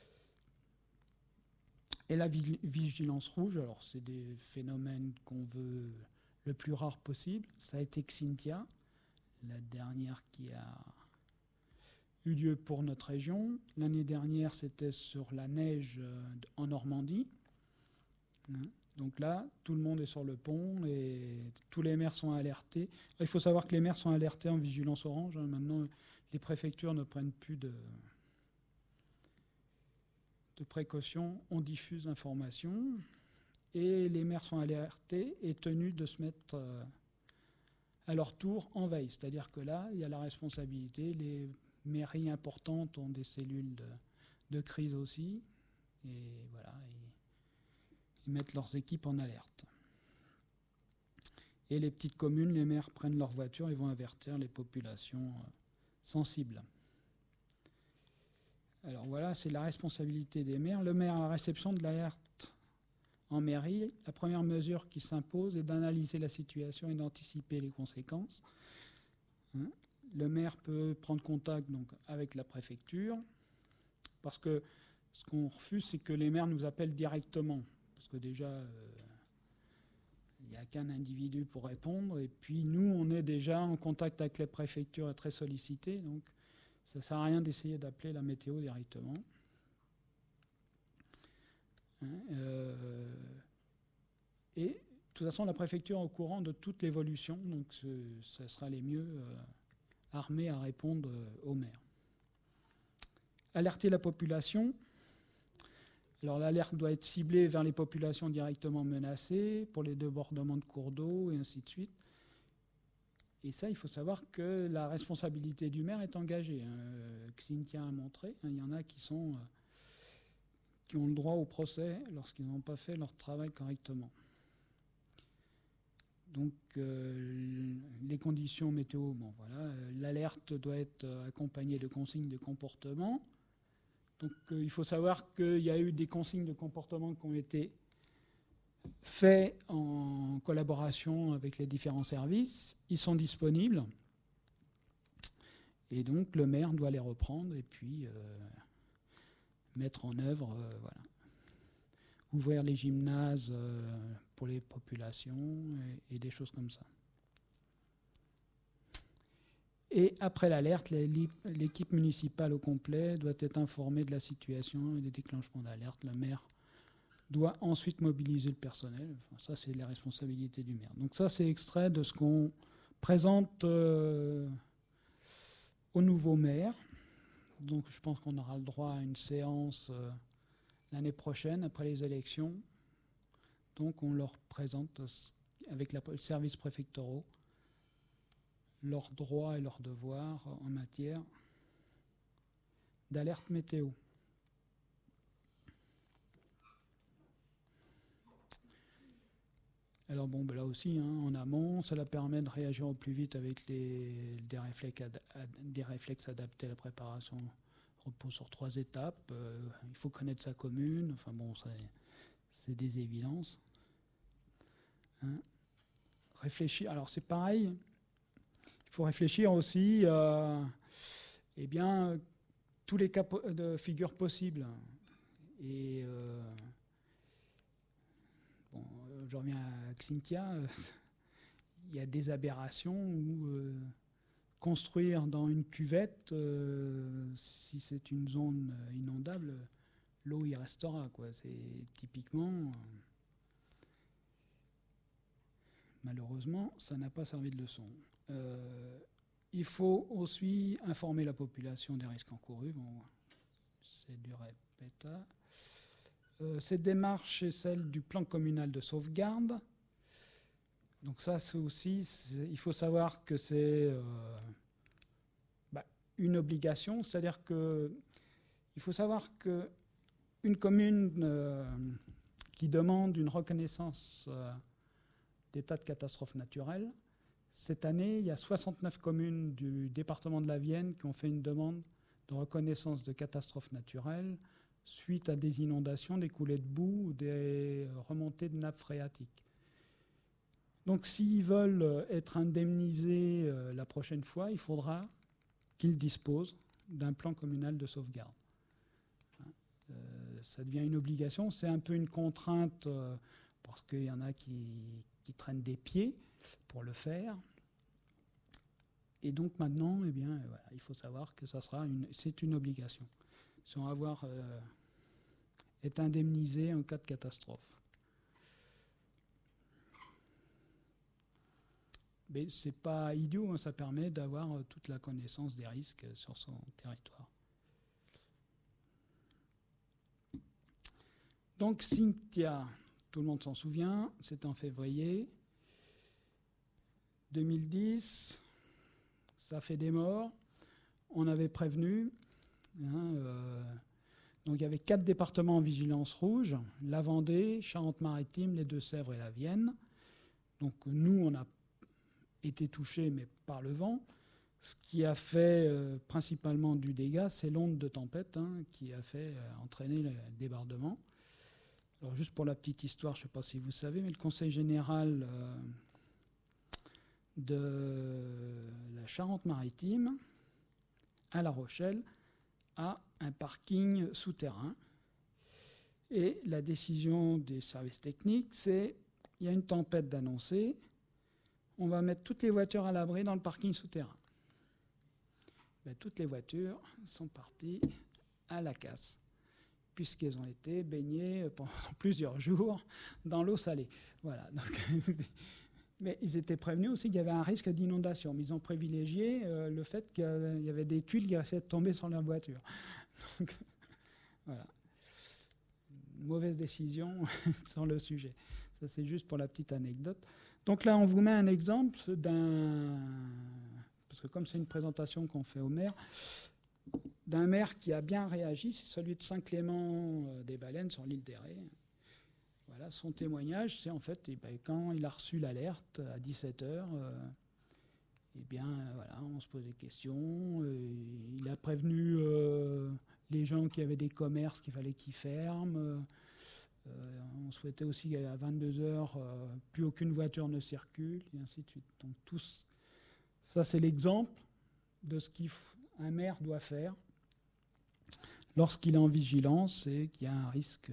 Et la vigilance rouge, alors c'est des phénomènes qu'on veut le plus rare possible. Ça a été Xynthia, la dernière qui a eu lieu pour notre région. L'année dernière, c'était sur la neige en Normandie. Donc là, tout le monde est sur le pont et tous les maires sont alertés. Il faut savoir que les maires sont alertés en vigilance orange. Maintenant, les préfectures ne prennent plus de... de précaution, on diffuse l'information et les maires sont alertés et tenus de se mettre euh, à leur tour en veille. C'est-à-dire que là, il y a la responsabilité. Les mairies importantes ont des cellules de, de crise aussi. Et voilà, ils, ils mettent leurs équipes en alerte. Et les petites communes, les maires prennent leur voiture et vont avertir les populations euh, sensibles. Alors voilà, c'est la responsabilité des maires. Le maire, à la réception de l'alerte en mairie, la première mesure qui s'impose est d'analyser la situation et d'anticiper les conséquences. Hein, le maire peut prendre contact donc, avec la préfecture, parce que ce qu'on refuse, c'est que les maires nous appellent directement, parce que déjà, euh, il n'y a qu'un individu pour répondre, et puis nous, on est déjà en contact avec les préfectures et très sollicités, donc ça ne sert à rien d'essayer d'appeler la météo directement. Hein, euh, et de toute façon, la préfecture est au courant de toute l'évolution, donc ce, ça sera les mieux euh, armés à répondre euh, aux maires. Alerter la population. Alors l'alerte doit être ciblée vers les populations directement menacées, pour les débordements de cours d'eau et ainsi de suite. Et ça, il faut savoir que la responsabilité du maire est engagée. Euh, Xynthia a montré, hein, il y en a qui, sont, euh, qui ont le droit au procès lorsqu'ils n'ont pas fait leur travail correctement. Donc, euh, les conditions météo, bon voilà, euh, l'alerte doit être accompagnée de consignes de comportement. Donc, euh, il faut savoir qu'il y a eu des consignes de comportement qui ont été faits en collaboration avec les différents services. Ils sont disponibles. Et donc, le maire doit les reprendre et puis euh, mettre en œuvre, euh, voilà. Ouvrir les gymnases euh, pour les populations et, et des choses comme ça. Et après l'alerte, l'équipe municipale au complet doit être informée de la situation et des déclenchements d'alerte. Le maire doit ensuite mobiliser le personnel. Enfin, ça, c'est la responsabilité du maire. Donc ça, c'est extrait de ce qu'on présente euh, au nouveau maire. Donc je pense qu'on aura le droit à une séance euh, l'année prochaine, après les élections. Donc on leur présente, avec les services préfectoraux, leurs droits et leurs devoirs en matière d'alerte météo. Alors bon, ben là aussi, hein, en amont, cela permet de réagir au plus vite avec les, des, réflexes ad, ad, des réflexes adaptés à la préparation. Repose sur trois étapes. Euh, il faut connaître sa commune. Enfin bon, c'est des évidences. Hein. Réfléchir. Alors c'est pareil. Il faut réfléchir aussi à eh bien, tous les cas de figure possibles. Et euh, bon, je reviens à Xynthia. Il y a des aberrations où euh, construire dans une cuvette, euh, si c'est une zone inondable, l'eau y restera, quoi. C'est typiquement, euh, malheureusement, ça n'a pas servi de leçon. Euh, il faut aussi informer la population des risques encourus. Bon, c'est du répéta. Euh, cette démarche est celle du plan communal de sauvegarde. Donc ça, c'est aussi, c'est, il faut savoir que c'est euh, bah, une obligation, c'est-à-dire que il faut savoir que une commune euh, qui demande une reconnaissance euh, d'état de catastrophe naturelle, cette année, il y a soixante-neuf communes du département de la Vienne qui ont fait une demande de reconnaissance de catastrophe naturelle suite à des inondations, des coulées de boue ou des remontées de nappes phréatiques. Donc s'ils veulent être indemnisés euh, la prochaine fois, il faudra qu'ils disposent d'un plan communal de sauvegarde. Euh, ça devient une obligation, c'est un peu une contrainte euh, parce qu'il y en a qui, qui traînent des pieds pour le faire. Et donc maintenant, eh bien, voilà, il faut savoir que ça sera une, c'est une obligation. Si on va avoir euh, être indemnisé en cas de catastrophe. Mais ce n'est pas idiot, hein, ça permet d'avoir euh, toute la connaissance des risques sur son territoire. Donc Xynthia, tout le monde s'en souvient, c'est en février deux mille dix, ça fait des morts, on avait prévenu. Hein, euh, donc il y avait quatre départements en vigilance rouge, la Vendée, Charente-Maritime, les Deux-Sèvres et la Vienne. Donc nous, on a été touchés, mais par le vent. Ce qui a fait euh, principalement du dégât, c'est l'onde de tempête hein, qui a fait euh, entraîner le débordement. Alors juste pour la petite histoire, je ne sais pas si vous savez, mais le Conseil général euh, de la Charente-Maritime à La Rochelle a un parking souterrain. Et la décision des services techniques, c'est il y a une tempête d'annoncer, on va mettre toutes les voitures à l'abri dans le parking souterrain. Ben, toutes les voitures sont parties à la casse, puisqu'elles ont été baignées pendant plusieurs jours dans l'eau salée. Voilà. Donc, mais ils étaient prévenus aussi qu'il y avait un risque d'inondation. Mais ils ont privilégié euh, le fait qu'il y avait des tuiles qui essayaient de tomber sur leur voiture. Donc, voilà. Une mauvaise décision sur le sujet. Ça, c'est juste pour la petite anecdote. Donc là, on vous met un exemple d'un... Parce que comme c'est une présentation qu'on fait au maire, d'un maire qui a bien réagi, c'est celui de Saint-Clément-des-Baleines sur l'île des Rés. Voilà, son témoignage, c'est en fait, eh bien, quand il a reçu l'alerte à dix-sept heures, euh, eh bien, voilà, on se pose des questions. Euh, il a prévenu euh, les gens qui avaient des commerces qu'il fallait qu'ils ferment. Euh, on souhaitait aussi qu'à vingt-deux heures, euh, plus aucune voiture ne circule, et ainsi de suite. Donc, tous, ça, c'est l'exemple de ce qu'un maire doit faire lorsqu'il est en vigilance et qu'il y a un risque,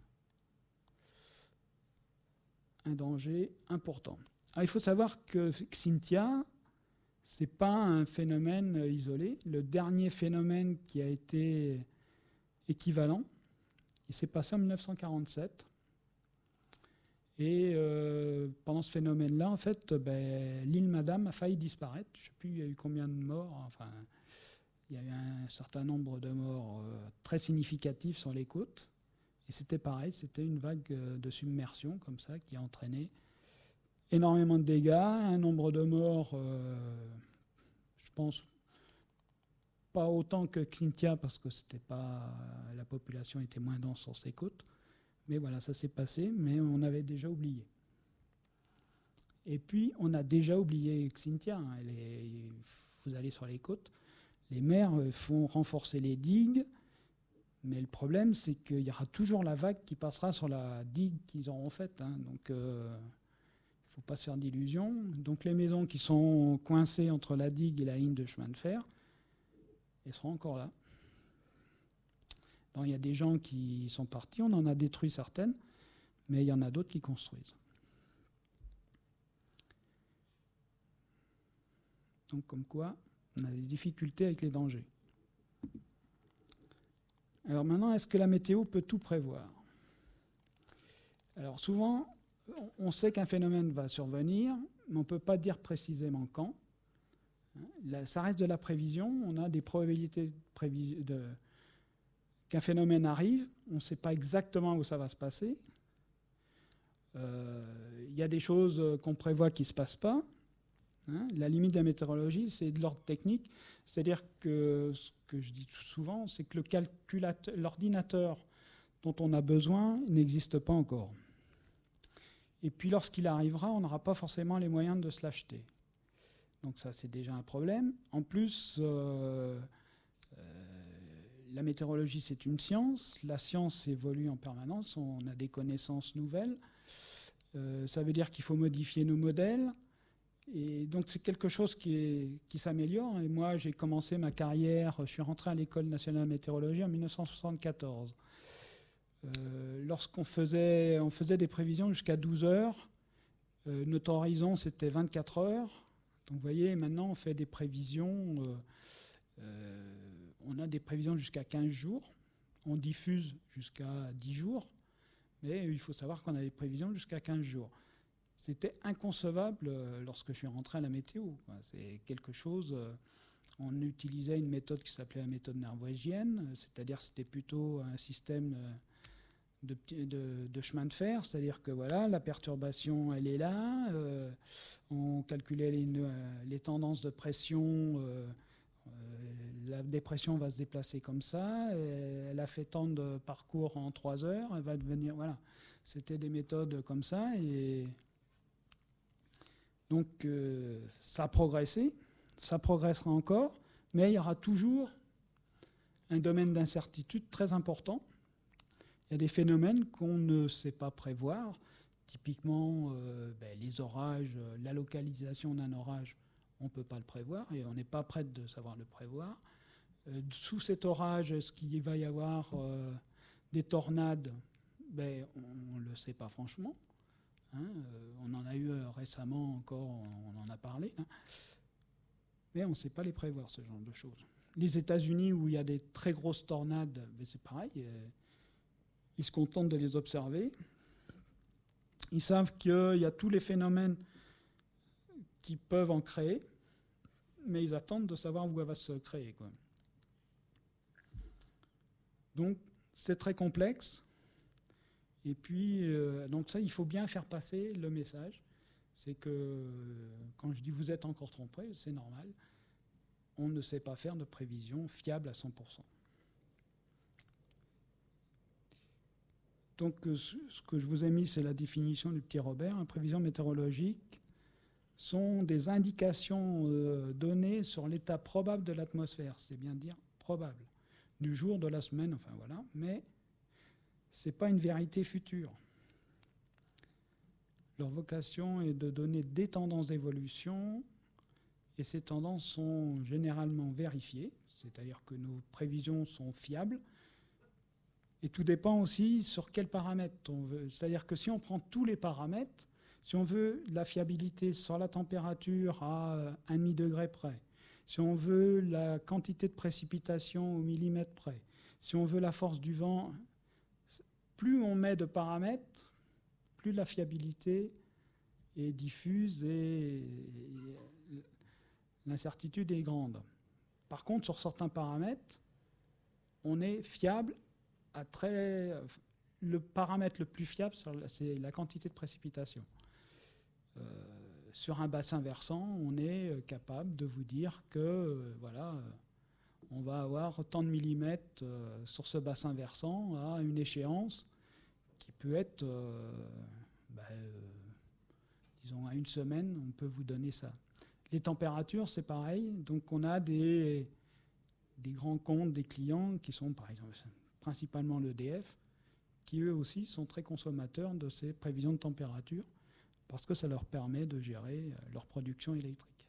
un danger important. Alors, il faut savoir que Xynthia, ce n'est pas un phénomène isolé. Le dernier phénomène qui a été équivalent, il s'est passé en mille neuf cent quarante-sept. Et euh, pendant ce phénomène-là, en fait, ben, l'île Madame a failli disparaître. Je ne sais plus, il y a eu combien de morts. Enfin, il y a eu un certain nombre de morts euh, très significatifs sur les côtes. Et c'était pareil, c'était une vague de submersion comme ça qui a entraîné énormément de dégâts, un nombre de morts, euh, je pense, pas autant que Xynthia parce que c'était pas, la population était moins dense sur ces côtes. Mais voilà, ça s'est passé, mais on avait déjà oublié. Et puis, on a déjà oublié Xynthia. Hein. Les, vous allez sur les côtes, les maires font renforcer les digues, mais le problème, c'est qu'il y aura toujours la vague qui passera sur la digue qu'ils auront faite. Hein. Donc, euh, il ne faut pas se faire d'illusions. Donc, les maisons qui sont coincées entre la digue et la ligne de chemin de fer, elles seront encore là. Donc, il y a des gens qui sont partis, on en a détruit certaines, mais il y en a d'autres qui construisent. Donc, comme quoi, on a des difficultés avec les dangers. Alors maintenant, est-ce que la météo peut tout prévoir? Alors souvent, on sait qu'un phénomène va survenir, mais on ne peut pas dire précisément quand. Là, ça reste de la prévision. On a des probabilités de prévis- de... qu'un phénomène arrive. On ne sait pas exactement où ça va se passer. Euh, il y a des choses qu'on prévoit qui ne se passent pas. Hein, la limite de la météorologie, c'est de l'ordre technique. C'est-à-dire que ce que je dis souvent, c'est que le calculateur, l'ordinateur dont on a besoin n'existe pas encore. Et puis lorsqu'il arrivera, on n'aura pas forcément les moyens de se l'acheter. Donc ça, c'est déjà un problème. En plus, euh, euh, la météorologie, c'est une science. La science évolue en permanence. On a des connaissances nouvelles. Euh, ça veut dire qu'il faut modifier nos modèles. Et donc c'est quelque chose qui, est, qui s'améliore. Et moi, j'ai commencé ma carrière, je suis rentré à l'École nationale de météorologie en mille neuf cent soixante-quatorze. Euh, lorsqu'on faisait, on faisait des prévisions jusqu'à douze heures, euh, notre horizon c'était vingt-quatre heures. Donc vous voyez, maintenant on fait des prévisions, euh, euh, on a des prévisions jusqu'à quinze jours, on diffuse jusqu'à dix jours, mais il faut savoir qu'on a des prévisions jusqu'à quinze jours. C'était inconcevable lorsque je suis rentré à la météo. C'est quelque chose. On utilisait une méthode qui s'appelait la méthode norvégienne, c'est-à-dire c'était plutôt un système de, de, de chemin de fer, c'est-à-dire que voilà, la perturbation, elle est là. Euh, on calculait les, les tendances de pression. Euh, la dépression va se déplacer comme ça. Elle a fait tant de parcours en trois heures. Elle va devenir voilà. C'était des méthodes comme ça et donc euh, ça a progressé, ça progressera encore, mais il y aura toujours un domaine d'incertitude très important. Il y a des phénomènes qu'on ne sait pas prévoir, typiquement euh, ben, les orages, la localisation d'un orage, on ne peut pas le prévoir et on n'est pas prêt de savoir le prévoir. Euh, sous cet orage, est-ce qu'il va y avoir euh, des tornades? Ben, on ne le sait pas franchement. Hein, euh, on en a eu euh, récemment encore, on en a parlé, hein, mais on ne sait pas les prévoir, ce genre de choses. Les États-Unis, où il y a des très grosses tornades, ben c'est pareil, euh, ils se contentent de les observer. Ils savent qu'il y a tous les phénomènes qui peuvent en créer, mais ils attendent de savoir où elle va se créer, quoi. Donc, c'est très complexe. Et puis, euh, donc ça, il faut bien faire passer le message. C'est que, euh, quand je dis vous êtes encore trompé, c'est normal. On ne sait pas faire de prévision fiable à cent pour cent. Donc, euh, ce que je vous ai mis, c'est la définition du petit Robert. Une prévision météorologique sont des indications euh, données sur l'état probable de l'atmosphère. C'est bien dire probable. Du jour, de la semaine, enfin voilà. Mais ce n'est pas une vérité future. Leur vocation est de donner des tendances d'évolution, et ces tendances sont généralement vérifiées, c'est-à-dire que nos prévisions sont fiables, et tout dépend aussi sur quels paramètres on veut. C'est-à-dire que si on prend tous les paramètres, si on veut la fiabilité sur la température à un demi degré près, si on veut la quantité de précipitation au millimètre près, si on veut la force du vent, plus on met de paramètres, plus la fiabilité est diffuse et l'incertitude est grande. Par contre, sur certains paramètres, on est fiable à très... Le paramètre le plus fiable, c'est la quantité de précipitation. Euh, sur un bassin versant, on est capable de vous dire que, euh, voilà, on va avoir tant de millimètres euh, sur ce bassin versant à une échéance qui peut être, euh, ben, euh, disons, à une semaine, on peut vous donner ça. Les températures, c'est pareil. Donc, on a des, des grands comptes, des clients qui sont, par exemple, principalement l'E D F, qui eux aussi sont très consommateurs de ces prévisions de température parce que ça leur permet de gérer leur production électrique.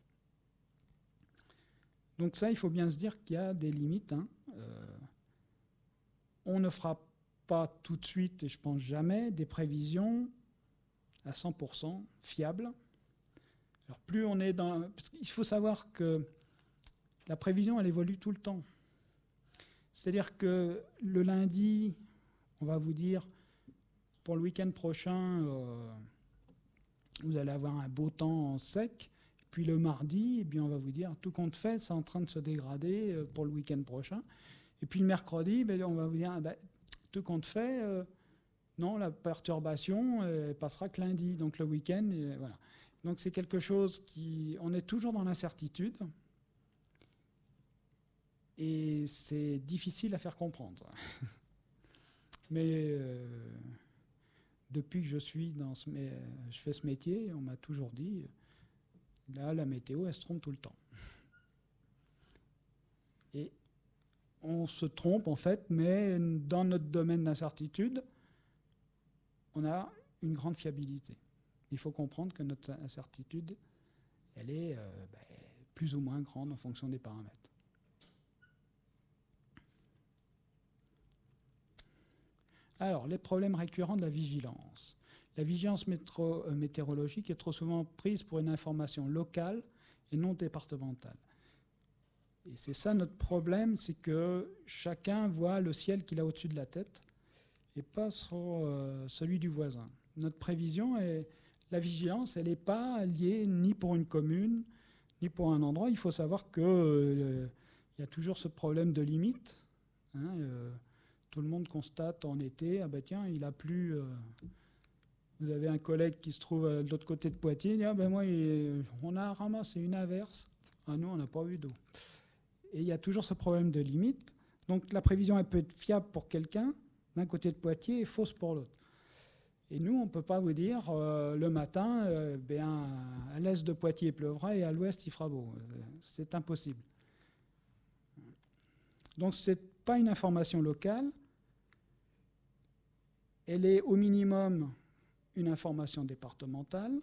Donc ça, il faut bien se dire qu'il y a des limites. Hein. Euh, on ne fera pas tout de suite, et je pense jamais, des prévisions à cent pour cent fiables. Alors plus on est dans... Parce qu'il faut savoir que la prévision, elle évolue tout le temps. C'est-à-dire que le lundi, on va vous dire, pour le week-end prochain, euh, vous allez avoir un beau temps sec. Puis le mardi, eh bien, on va vous dire, tout compte fait, c'est en train de se dégrader pour le week-end prochain. Et puis le mercredi, ben, on va vous dire, ben, tout compte fait, euh, non, la perturbation euh, passera que lundi, donc le week-end, et voilà. Donc c'est quelque chose qui... On est toujours dans l'incertitude. Et c'est difficile à faire comprendre. Mais euh, depuis que je suis dans ce, je fais ce métier, on m'a toujours dit, là, la météo, elle se trompe tout le temps. Et on se trompe, en fait, mais dans notre domaine d'incertitude, on a une grande fiabilité. Il faut comprendre que notre incertitude, elle est euh, ben, plus ou moins grande en fonction des paramètres. Alors, les problèmes récurrents de la vigilance. La vigilance métro, euh, météorologique est trop souvent prise pour une information locale et non départementale. Et c'est ça notre problème, c'est que chacun voit le ciel qu'il a au-dessus de la tête et pas sur euh, celui du voisin. Notre prévision, est, la vigilance, elle n'est pas liée ni pour une commune, ni pour un endroit. Il faut savoir qu'il euh, y a toujours ce problème de limite. Hein, euh, Tout le monde constate en été, ah ben tiens, il a plu. Euh, vous avez un collègue qui se trouve de l'autre côté de Poitiers, il dit, ah ben moi, il, on a ramassé une averse. Ah nous, on n'a pas eu d'eau. Et il y a toujours ce problème de limite. Donc la prévision, elle peut être fiable pour quelqu'un d'un côté de Poitiers et fausse pour l'autre. Et nous, on ne peut pas vous dire, euh, le matin, euh, ben, à l'est de Poitiers, il pleuvra et à l'ouest, il fera beau. C'est impossible. Donc ce n'est pas une information locale. Elle est au minimum une information départementale.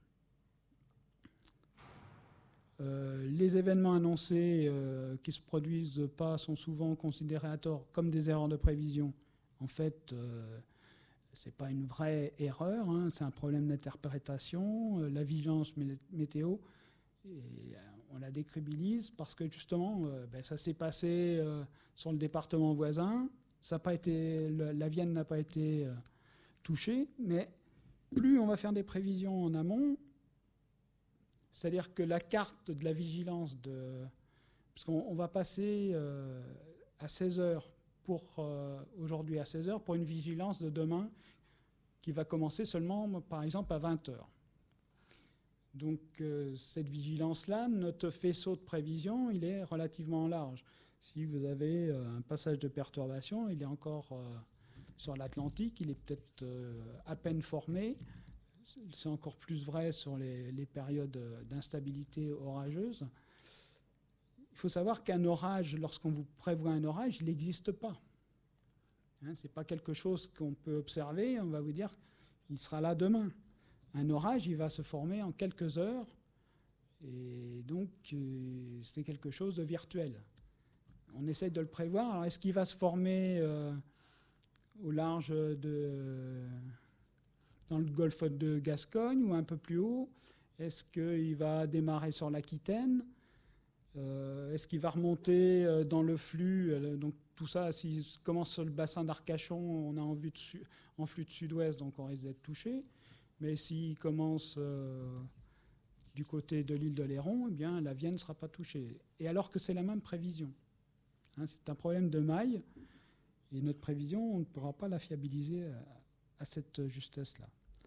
Euh, les événements annoncés euh, qui ne se produisent pas sont souvent considérés à tort comme des erreurs de prévision. En fait, euh, ce n'est pas une vraie erreur, hein, c'est un problème d'interprétation. Euh, la vigilance météo, et, euh, on la décrédibilise parce que justement, euh, ben, ça s'est passé euh, sur le département voisin. Ça n'a pas été, la Vienne n'a pas été euh, touchée, mais plus on va faire des prévisions en amont, c'est-à-dire que la carte de la vigilance, de, parce qu'on on va passer euh, à seize heures pour euh, aujourd'hui à seize heures pour une vigilance de demain qui va commencer seulement, par exemple, à vingt heures. Donc euh, cette vigilance-là, notre faisceau de prévision, il est relativement large. Si vous avez euh, un passage de perturbation, il est encore euh, sur l'Atlantique, il est peut-être euh, à peine formé. C'est encore plus vrai sur les, les périodes d'instabilité orageuse. Il faut savoir qu'un orage, lorsqu'on vous prévoit un orage, il n'existe pas. Hein, ce n'est pas quelque chose qu'on peut observer, on va vous dire il sera là demain. Un orage, il va se former en quelques heures, et donc euh, c'est quelque chose de virtuel. On essaie de le prévoir. Alors, est-ce qu'il va se former euh, au large de... dans le golfe de Gascogne ou un peu plus haut? Est-ce qu'il va démarrer sur l'Aquitaine? euh, Est-ce qu'il va remonter euh, dans le flux? euh, Donc tout ça, s'il commence sur le bassin d'Arcachon, on a en, vue de su- en flux de sud-ouest, donc on risque d'être touché. Mais s'il commence euh, du côté de l'île de Léron, eh bien la Vienne ne sera pas touchée. Et alors que c'est la même prévision. Hein, c'est un problème de maille, et notre prévision, on ne pourra pas la fiabiliser à, à cette justesse-là.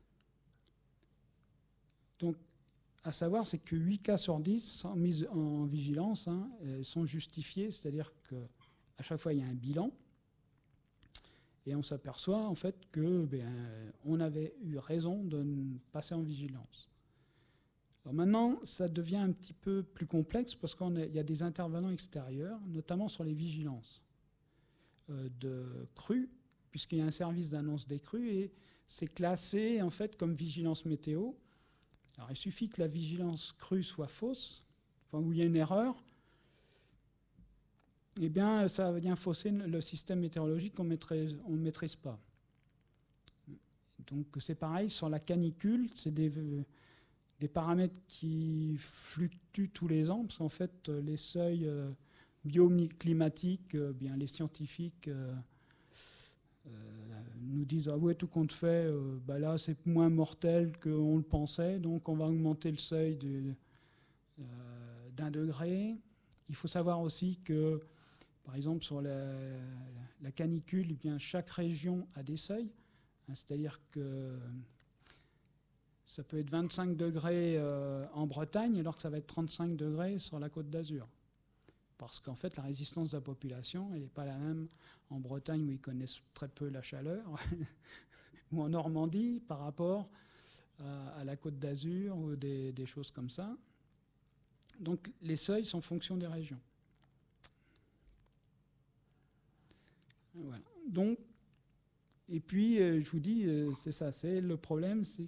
Donc, à savoir, c'est que huit cas sur dix sont mis en vigilance, hein, sont justifiés, c'est-à-dire qu'à chaque fois, il y a un bilan, et on s'aperçoit en fait que ben, on avait eu raison de passer en vigilance. Alors maintenant, ça devient un petit peu plus complexe parce qu'il y a des intervenants extérieurs, notamment sur les vigilances euh, de crues, puisqu'il y a un service d'annonce des crues et c'est classé en fait comme vigilance météo. Alors il suffit que la vigilance crue soit fausse, enfin où il y a une erreur, eh bien, ça vient fausser le système météorologique qu'on maîtrise, on ne maîtrise pas. Donc c'est pareil, sur la canicule, c'est des, des paramètres qui fluctuent tous les ans, parce qu'en fait, les seuils euh, bioclimatiques, euh, bien, les scientifiques euh, euh, nous disent « Ah ouais, tout compte fait, euh, bah là, c'est moins mortel qu'on le pensait, donc on va augmenter le seuil de, euh, d'un degré ». Il faut savoir aussi que, par exemple, sur la, la canicule, eh bien, chaque région a des seuils. C'est-à-dire que ça peut être vingt-cinq degrés euh, en Bretagne, alors que ça va être trente-cinq degrés sur la Côte d'Azur. Parce qu'en fait, la résistance de la population, elle n'est pas la même en Bretagne, où ils connaissent très peu la chaleur, ou en Normandie, par rapport à, à la Côte d'Azur, ou des, des choses comme ça. Donc, les seuils sont en fonction des régions. Voilà. Donc, et puis, euh, je vous dis, euh, c'est ça, c'est le problème, c'est que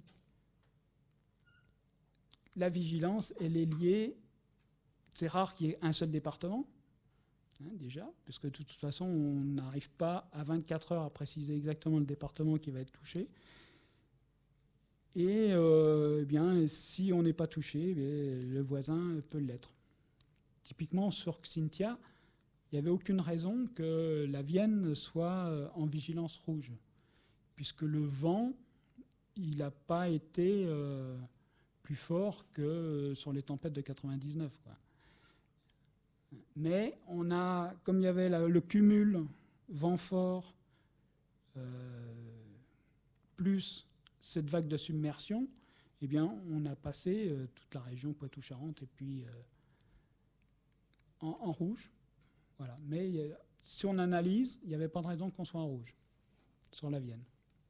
la vigilance, elle est liée, c'est rare qu'il y ait un seul département, hein, déjà, parce que de toute façon, on n'arrive pas à vingt-quatre heures à préciser exactement le département qui va être touché. Et euh, eh bien, si on n'est pas touché, eh bien, le voisin peut l'être. Typiquement, sur Xynthia, il n'y avait aucune raison que la Vienne soit en vigilance rouge, puisque le vent, il n'a pas été euh, plus fort que sur les tempêtes de quatre-vingt-dix-neuf, quoi. Mais on a, comme il y avait la, le cumul vent fort euh, plus cette vague de submersion, eh bien, on a passé euh, toute la région Poitou-Charentes et puis euh, en, en rouge. Voilà. Mais euh, si on analyse, il n'y avait pas de raison qu'on soit en rouge sur la Vienne.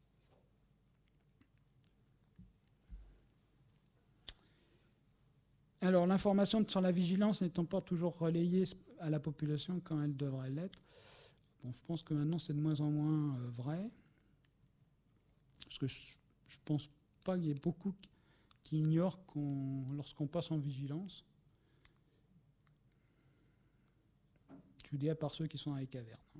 Alors, l'information sur la vigilance n'étant pas toujours relayée à la population quand elle devrait l'être, bon, je pense que maintenant c'est de moins en moins euh, vrai. Parce que je ne pense pas qu'il y ait beaucoup qui ignorent qu'on, lorsqu'on passe en vigilance. Je vous dis à part ceux qui sont dans les cavernes. Hein.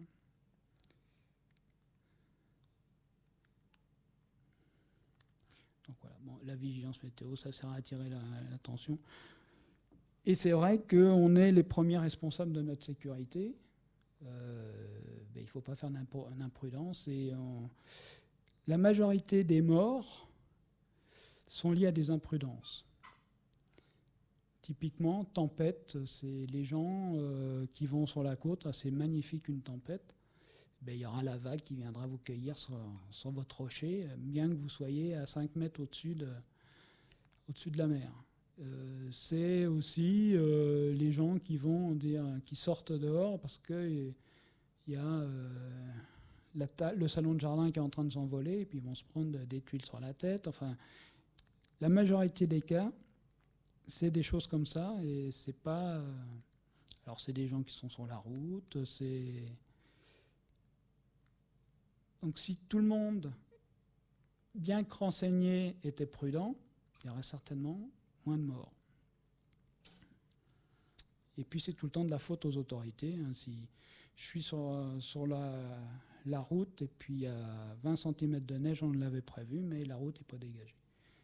Donc voilà, bon, la vigilance météo, ça sert à attirer la, l'attention. Et c'est vrai qu'on est les premiers responsables de notre sécurité. Euh, ben, il ne faut pas faire d'imprudence. Et on, la majorité des morts sont liés à des imprudences. Typiquement, tempête, c'est les gens euh, qui vont sur la côte, ah, c'est magnifique une tempête, ben, il y aura la vague qui viendra vous cueillir sur, sur votre rocher, bien que vous soyez à cinq mètres au-dessus de, au-dessus de la mer. Euh, c'est aussi euh, les gens qui vont dire, qui sortent dehors parce qu'il y a euh, la ta- le salon de jardin qui est en train de s'envoler et puis ils vont se prendre des tuiles sur la tête. Enfin, la majorité des cas, c'est des choses comme ça et c'est pas. Euh, alors c'est des gens qui sont sur la route, c'est. Donc si tout le monde, bien que renseigné, était prudent, il y aurait certainement moins de morts. Et puis c'est tout le temps de la faute aux autorités. Hein. Si je suis sur, sur la, la route et puis il y a vingt centimètres de neige, on l'avait prévu, mais la route n'est pas dégagée.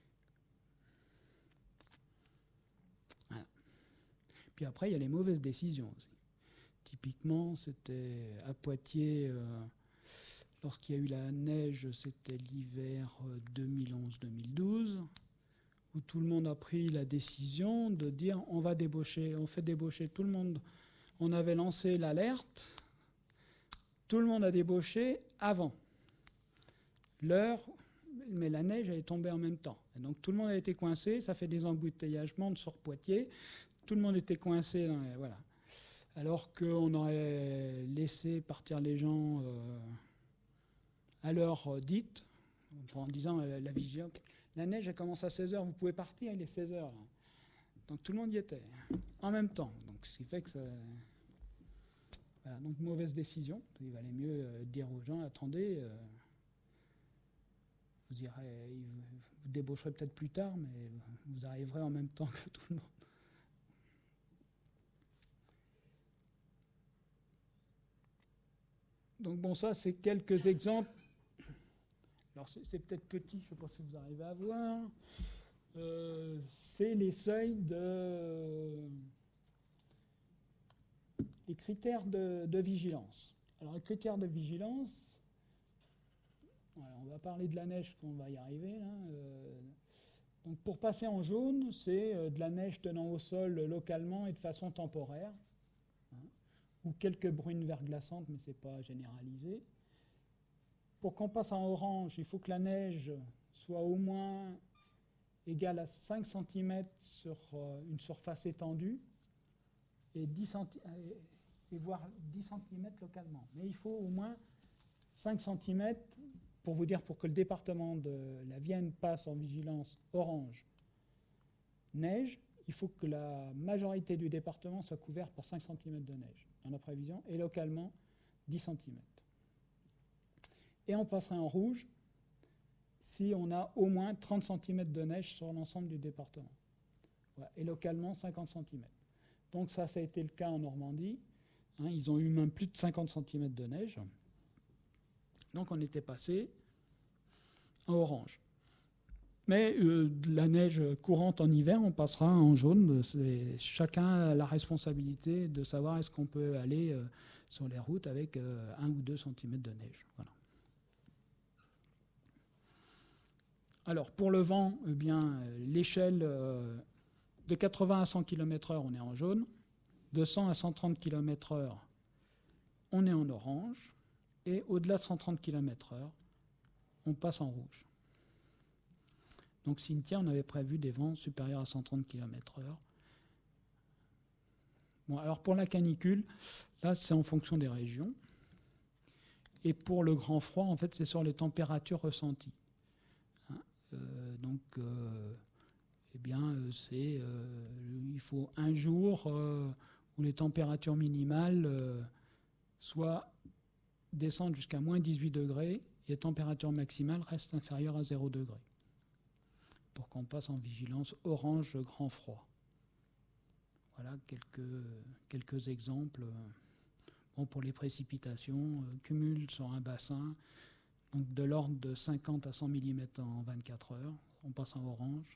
Voilà. Puis après, il y a les mauvaises décisions aussi. Typiquement, c'était à Poitiers, euh, lorsqu'il y a eu la neige, c'était l'hiver deux mille onze deux mille douze. Où tout le monde a pris la décision de dire on va débaucher, on fait débaucher tout le monde. On avait lancé l'alerte, tout le monde a débauché avant l'heure, mais la neige elle est tombée en même temps. Et donc tout le monde a été coincé, ça fait des embouteillagements sur Poitiers, tout le monde était coincé, dans les, voilà. Alors qu'on aurait laissé partir les gens euh, à l'heure dite, en disant euh, la vigilance. La neige, elle commence à seize heures, vous pouvez partir, il est seize heures. Là. Donc tout le monde y était, en même temps. Donc ce qui fait que ça... Voilà, donc mauvaise décision. Il valait mieux euh, dire aux gens, attendez, euh, vous irez, vous débaucherez peut-être plus tard, mais vous arriverez en même temps que tout le monde. Donc bon, ça, c'est quelques exemples. Alors, c'est, c'est peut-être petit, je ne sais pas si vous arrivez à voir. Euh, c'est les seuils de... les critères de, de vigilance. Alors, les critères de vigilance, voilà, on va parler de la neige, qu'on va y arriver, là. Euh, donc, pour passer en jaune, c'est euh, de la neige tenant au sol localement et de façon temporaire, hein, ou quelques bruines verglaçantes, mais ce n'est pas généralisé. Pour qu'on passe en orange, il faut que la neige soit au moins égale à cinq centimètres sur euh, une surface étendue et, dix centimètres, et voire dix centimètres localement. Mais il faut au moins cinq centimètres, pour vous dire, pour que le département de la Vienne passe en vigilance orange neige, il faut que la majorité du département soit couverte par cinq centimètres de neige dans la prévision, et localement dix centimètres. Et on passerait en rouge si on a au moins trente centimètres de neige sur l'ensemble du département. Voilà. Et localement cinquante centimètres. Donc ça, ça a été le cas en Normandie. Hein, ils ont eu même plus de cinquante centimètres de neige. Donc on était passé en orange. Mais euh, de la neige courante en hiver, on passera en jaune. C'est, chacun a la responsabilité de savoir est-ce qu'on peut aller euh, sur les routes avec euh, un ou deux centimètres de neige. Voilà. Alors pour le vent, eh bien, l'échelle euh, de quatre-vingts à cent kilomètres heure, on est en jaune. De cent à cent trente kilomètres heure, on est en orange. Et au-delà de cent trente kilomètres heure, on passe en rouge. Donc Cynthia, on avait prévu des vents supérieurs à cent trente kilomètres heure. Bon, alors pour la canicule, là c'est en fonction des régions. Et pour le grand froid, en fait, c'est sur les températures ressenties. Hein, euh, donc, euh, eh bien, c'est, euh, il faut un jour euh, où les températures minimales euh, soient descendent jusqu'à moins dix-huit degrés et les températures maximales restent inférieures à zéro degré pour qu'on passe en vigilance orange grand froid. Voilà quelques, quelques exemples. Bon, pour les précipitations, euh, cumul sur un bassin, donc de l'ordre de cinquante à cent millimètres en vingt-quatre heures, on passe en orange.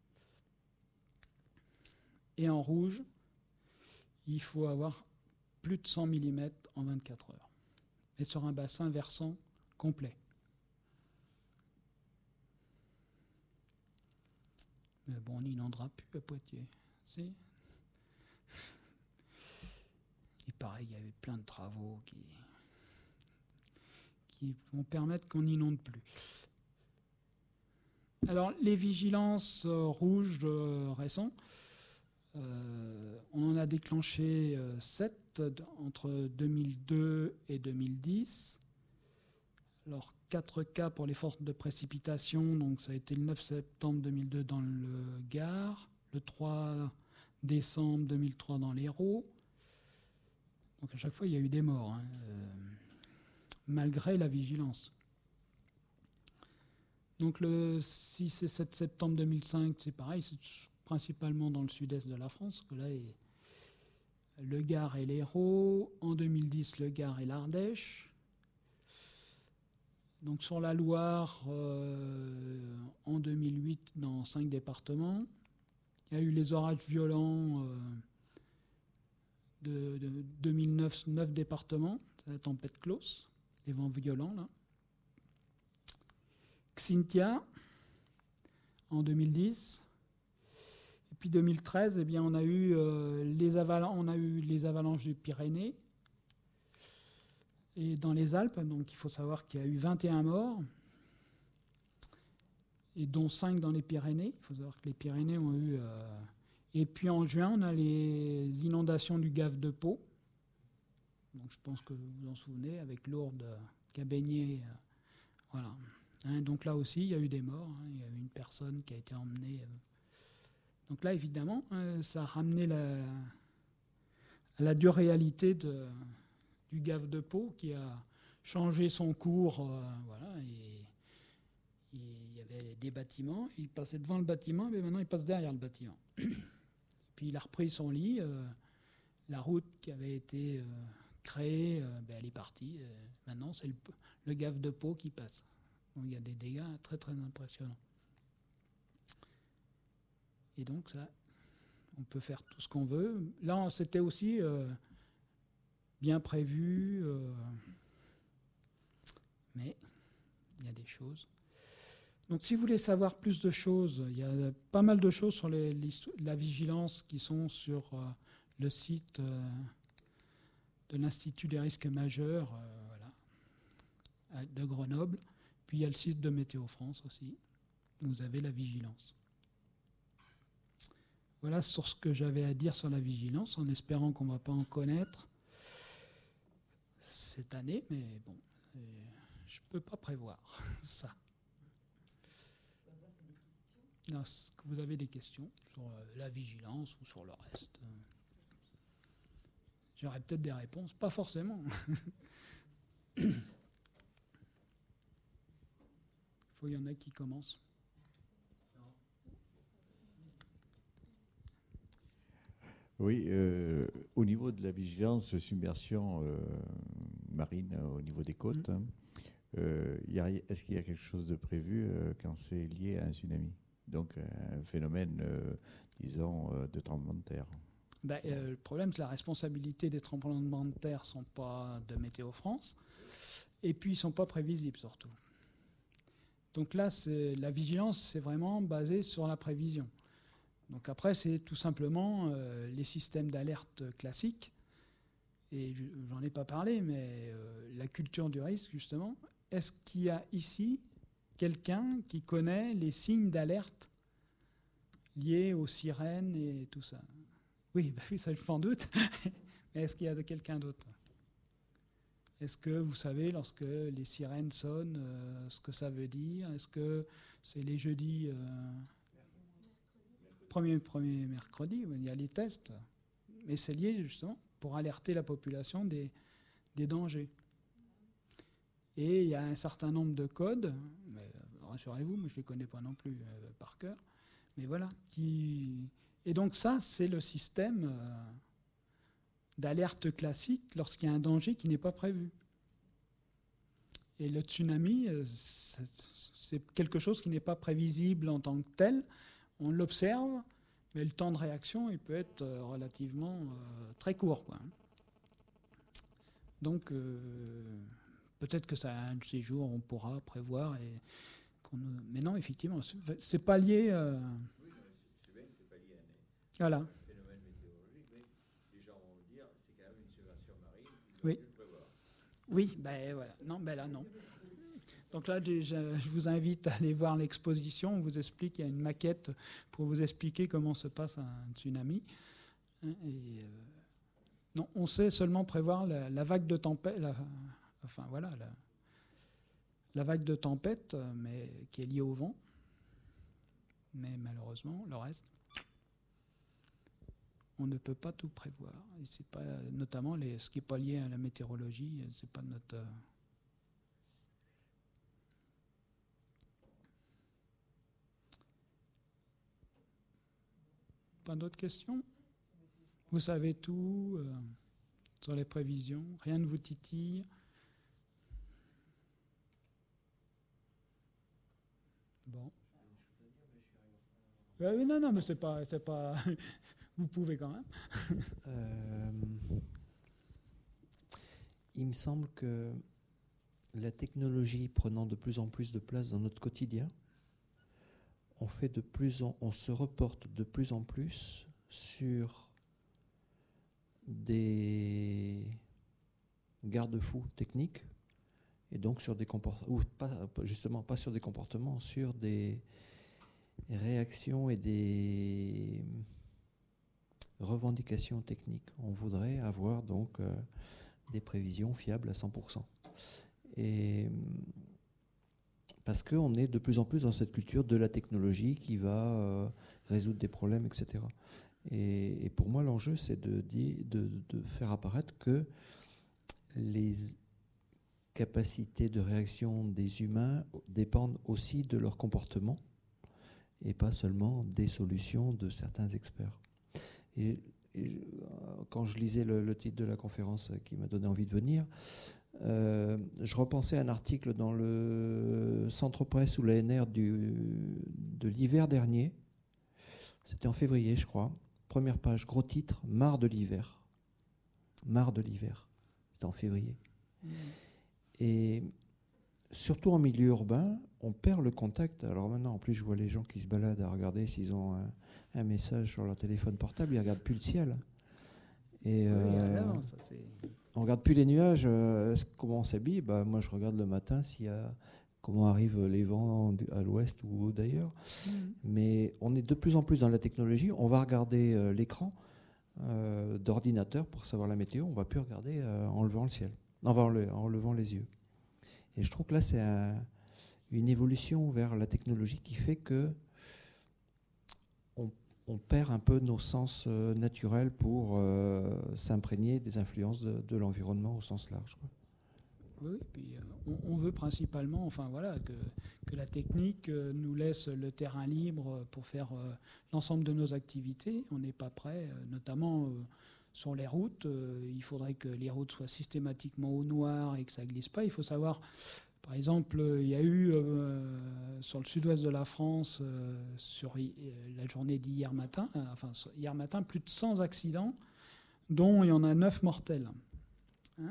Et en rouge, il faut avoir plus de cent millimètres en vingt-quatre heures. Et sur un bassin versant complet. Mais bon, on n'inondera plus à Poitiers. Si. Il paraît qu'il y avait plein de travaux qui, qui vont permettre qu'on n'inonde plus. Alors, les vigilances euh, rouges euh, récents, euh, on en a déclenché euh, sept entre deux mille deux et deux mille dix. Alors, quatre cas pour les forces de précipitation. Donc, ça a été le neuf septembre deux mille deux dans le Gard, le trois décembre deux mille trois dans l'Hérault. Donc, à chaque fois, il y a eu des morts, hein, euh, malgré la vigilance. Donc, le six et sept septembre deux mille cinq, c'est pareil, c'est principalement dans le sud-est de la France, que là, le Gard et l'Hérault. En deux mille dix, le Gard et l'Ardèche. Donc sur la Loire, euh, en deux mille huit, dans cinq départements. Il y a eu les orages violents euh, de, de deux mille neuf, neuf départements. C'est la tempête Klaus, les vents violents, là. Xynthia, en deux mille dix. Et puis deux mille treize, eh bien, on, a eu, euh, les avalan- on a eu les avalanches des Pyrénées. Et dans les Alpes, donc il faut savoir qu'il y a eu vingt et un morts, et dont cinq dans les Pyrénées. Il faut savoir que les Pyrénées ont eu... Euh... Et puis en juin, on a les inondations du Gave de Pau. Donc je pense que vous vous en souvenez, avec Lourdes qui a baigné. Euh... Voilà. Hein, donc là aussi, il y a eu des morts. Hein. Il y a eu une personne qui a été emmenée. Euh... Donc là, évidemment, euh, ça a ramené la, la dure réalité de... du Gave de Pau qui a changé son cours, euh, voilà, et, et il y avait des bâtiments, il passait devant le bâtiment, mais maintenant il passe derrière le bâtiment. Puis il a repris son lit, euh, la route qui avait été euh, créée, euh, ben, elle est partie. Euh, maintenant, c'est le, le gave de peau qui passe. Donc, il y a des dégâts très très impressionnants. Et donc ça, on peut faire tout ce qu'on veut. Là, c'était aussi euh, bien prévu, euh, mais il y a des choses. Donc si vous voulez savoir plus de choses, il y a pas mal de choses sur les, la vigilance qui sont sur euh, le site euh, de l'Institut des risques majeurs euh, voilà, de Grenoble. Puis il y a le site de Météo France aussi. Vous avez la vigilance. Voilà sur ce que j'avais à dire sur la vigilance, en espérant qu'on ne va pas en connaître cette année, mais bon, je ne peux pas prévoir ça. Est-ce que vous avez des questions sur la vigilance ou sur le reste? J'aurais peut-être des réponses, pas forcément. Il faut qu'il y en a qui commencent.
Oui, euh, au niveau de la vigilance submersion euh, marine au niveau des côtes, mmh. euh, y a, est-ce qu'il y a quelque chose de prévu euh, quand c'est lié à un tsunami? Donc un phénomène, euh, disons, euh, de tremblement de terre.
Ben, euh, le problème, c'est que la responsabilité des tremblements de terre ne sont pas de Météo France, et puis ils ne sont pas prévisibles surtout. Donc là, c'est, la vigilance, c'est vraiment basé sur la prévision. Donc après, c'est tout simplement euh, les systèmes d'alerte classiques, et je, j'en ai pas parlé, mais euh, la culture du risque, justement. Est-ce qu'il y a ici quelqu'un qui connaît les signes d'alerte liés aux sirènes et tout ça? Oui, bah oui, ça je m'en doute. Mais est-ce qu'il y a quelqu'un d'autre? Est-ce que vous savez, lorsque les sirènes sonnent, euh, ce que ça veut dire? Est-ce que c'est les jeudis euh, premier, premier mercredi, où il y a les tests? Mais c'est lié justement pour alerter la population des, des dangers. Et il y a un certain nombre de codes, mais rassurez-vous, moi je ne les connais pas non plus euh, par cœur, mais voilà. Qui... Et donc ça, c'est le système euh, d'alerte classique lorsqu'il y a un danger qui n'est pas prévu. Et le tsunami, euh, c'est, c'est quelque chose qui n'est pas prévisible en tant que tel. On l'observe, mais le temps de réaction, il peut être euh, relativement euh, très court, quoi. Donc... Euh, peut-être que ça, un de ces jours, on pourra prévoir. Et qu'on... Mais non, effectivement, c'est pas lié. Euh...
Oui, c'est bien que c'est pas lié à un,
voilà.
un phénomène météorologique, mais les gens vont dire c'est quand même une submersion marine.
Oui. Le prévoir. Oui, ben voilà. Non, ben là, non. Donc là, je, je vous invite à aller voir l'exposition. On vous explique, il y a une maquette pour vous expliquer comment se passe un tsunami. Et, euh... non, on sait seulement prévoir la, la vague de tempête. La, Enfin voilà, la, la vague de tempête, mais qui est liée au vent. Mais malheureusement, le reste, on ne peut pas tout prévoir. Et c'est pas, notamment les, ce qui n'est pas lié à la météorologie, c'est pas notre. Euh... Pas d'autres questions? Vous savez tout euh, sur les prévisions, rien ne vous titille? Bon. Euh, non, non, mais c'est pas, c'est pas. Vous pouvez quand même.
euh, il me semble que la technologie prenant de plus en plus de place dans notre quotidien, on fait de plus en, on se reporte de plus en plus sur des garde-fous techniques. Et donc sur des comportements, ou pas, justement pas sur des comportements, sur des réactions et des revendications techniques. On voudrait avoir donc euh, des prévisions fiables à cent pour cent. Et parce qu'on est de plus en plus dans cette culture de la technologie qui va euh, résoudre des problèmes, et cetera. Et, et pour moi, l'enjeu, c'est de, de, de faire apparaître que les capacités de réaction des humains dépendent aussi de leur comportement et pas seulement des solutions de certains experts. Et et je, quand je lisais le, le titre de la conférence qui m'a donné envie de venir, euh, je repensais à un article dans le Centre Presse ou l'A N R du, de l'hiver dernier. C'était en février, je crois. Première page, gros titre, marre de l'hiver. Marre de l'hiver. C'était en février. Mmh. Et surtout en milieu urbain, on perd le contact. Alors maintenant, en plus, je vois les gens qui se baladent à regarder s'ils ont un, un message sur leur téléphone portable, ils ne regardent plus le ciel. Et
oui,
euh,
alors, ça, c'est...
on ne regarde plus les nuages. Euh, comment on s'habille? Bah, moi, je regarde le matin s'il y a, comment arrivent les vents à l'ouest ou d'ailleurs. Mmh. Mais on est de plus en plus dans la technologie. On va regarder euh, l'écran euh, d'ordinateur pour savoir la météo. On ne va plus regarder euh, en levant le ciel, enfin, en, le, en levant les yeux. Et je trouve que là, c'est un, une évolution vers la technologie qui fait que on, on perd un peu nos sens euh, naturels pour euh, s'imprégner des influences de, de l'environnement au sens large, quoi.
Oui, puis euh, on, on veut principalement, enfin voilà, que, que la technique euh, nous laisse le terrain libre pour faire euh, l'ensemble de nos activités. On n'est pas prêt, euh, notamment euh, sur les routes. Euh, il faudrait que les routes soient systématiquement au noir et que ça glisse pas. Il faut savoir, par exemple, il y a eu euh, sur le sud-ouest de la France, euh, sur euh, la journée d'hier matin, euh, enfin hier matin, plus de cent accidents, dont il y en a neuf mortels. Hein ?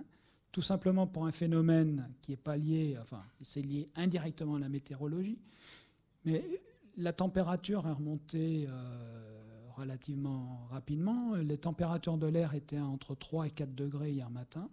Tout simplement pour un phénomène qui n'est pas lié, enfin, c'est lié indirectement à la météorologie, mais la température est remontée euh, relativement rapidement. Les températures de l'air étaient entre trois et quatre degrés hier matin,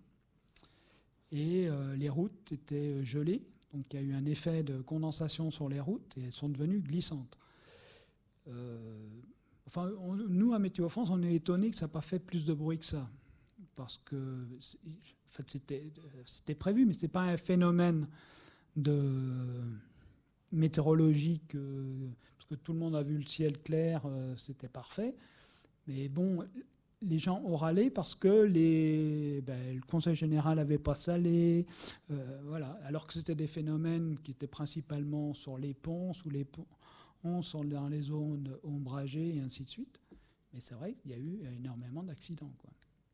et euh, les routes étaient gelées, donc il y a eu un effet de condensation sur les routes, et elles sont devenues glissantes. Euh, enfin, on, nous, à Météo France, on est étonnés que ça n'a pas fait plus de bruit que ça. Parce que en fait, c'était, c'était prévu, mais ce n'est pas un phénomène de météorologique, euh, parce que tout le monde a vu le ciel clair, euh, c'était parfait. Mais bon, les gens ont râlé parce que les, ben, le Conseil général n'avait pas salé, euh, voilà, alors que c'était des phénomènes qui étaient principalement sur les ponts, sous les ponts, dans les zones ombragées et ainsi de suite. Mais c'est vrai qu'il y a eu énormément d'accidents, quoi.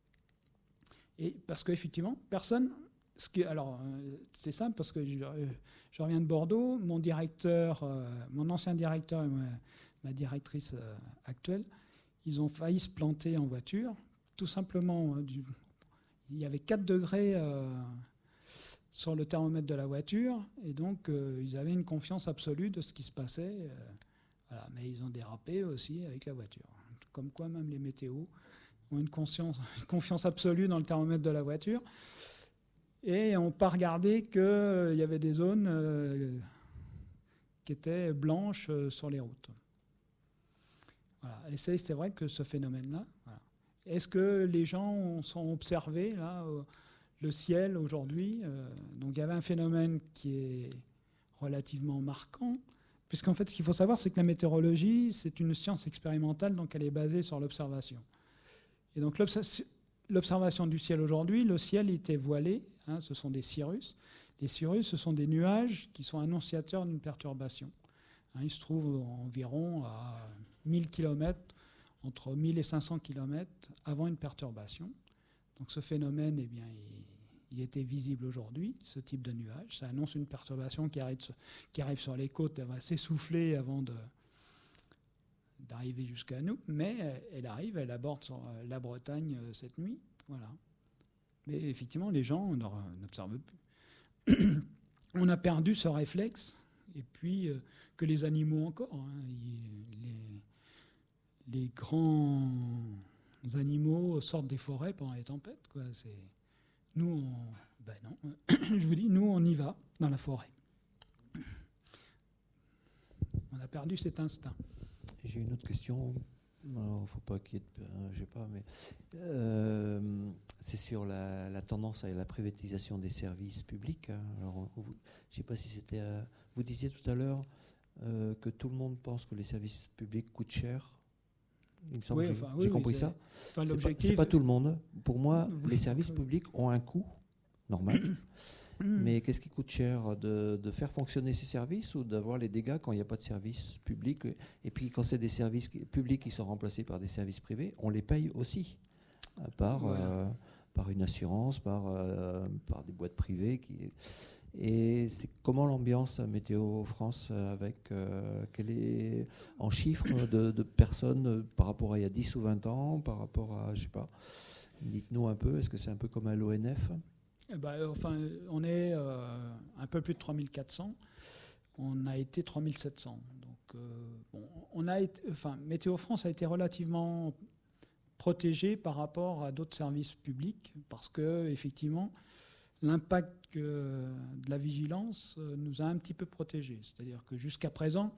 Et parce qu'effectivement, personne... Ce qui, alors, euh, c'est simple, parce que je, euh, je reviens de Bordeaux. Mon directeur, euh, mon ancien directeur et ma, ma directrice euh, actuelle, ils ont failli se planter en voiture. Tout simplement, euh, du, il y avait quatre degrés euh, sur le thermomètre de la voiture. Et donc, euh, ils avaient une confiance absolue de ce qui se passait. Euh, voilà, mais ils ont dérapé aussi avec la voiture. Comme quoi, même les météos ont une, conscience, une confiance absolue dans le thermomètre de la voiture, et n'ont pas regardé qu'il euh, y avait des zones euh, qui étaient blanches euh, sur les routes. Voilà. Et c'est, c'est vrai que ce phénomène-là, voilà. Est-ce que les gens ont, sont observés là, euh, le ciel aujourd'hui euh, donc il y avait un phénomène qui est relativement marquant, puisqu'en fait ce qu'il faut savoir, c'est que la météorologie, c'est une science expérimentale, donc elle est basée sur l'observation. Et donc l'observation du ciel aujourd'hui, le ciel était voilé, hein, ce sont des cirrus. Les cirrus, ce sont des nuages qui sont annonciateurs d'une perturbation. Hein, ils se trouvent environ à mille kilomètres, entre mille et cinq cents kilomètres avant une perturbation. Donc ce phénomène, eh bien, il, il était visible aujourd'hui, ce type de nuage. Ça annonce une perturbation qui arrive, qui arrive sur les côtes, elle va s'essouffler avant de... d'arriver jusqu'à nous, mais elle arrive, elle aborde sur la Bretagne cette nuit, voilà. Mais effectivement, les gens n'observent plus. On a perdu ce réflexe, et puis euh, que les animaux encore, hein, les, les grands animaux sortent des forêts pendant les tempêtes, quoi. C'est, nous, on, ben non, je vous dis, nous, on y va dans la forêt. On a perdu cet instinct.
J'ai une autre question. Alors, faut pas qu'il y ait de, euh, je sais pas, mais euh, c'est sur la, la tendance à la privatisation des services publics. Alors, vous, je sais pas si c'était. Euh, vous disiez tout à l'heure euh, que tout le monde pense que les services publics coûtent cher. Il me semble
oui,
que
enfin,
j'ai
oui,
compris
oui,
ça.
Enfin,
c'est, pas, c'est pas tout le monde. Pour moi, les services publics ont un coût. normal. Mais qu'est-ce qui coûte cher, de, de faire fonctionner ces services ou d'avoir les dégâts quand il n'y a pas de service public? Et puis quand c'est des services publics qui sont remplacés par des services privés, on les paye aussi par, voilà. euh, par une assurance, par, euh, par des boîtes privées. Qui... Et c'est comment l'ambiance à Météo France avec euh, quel est en chiffres de, de personnes par rapport à il y a dix ou vingt ans, par rapport à, je sais pas, dites-nous un peu, est-ce que c'est un peu comme à l'O N F?
Eh ben, enfin, on est euh, un peu plus de trois mille quatre cents. On a été trois mille sept cents. Donc, euh, bon, on a été, enfin, Météo France a été relativement protégé par rapport à d'autres services publics parce que, effectivement, l'impact euh, de la vigilance euh, nous a un petit peu protégés. C'est-à-dire que jusqu'à présent,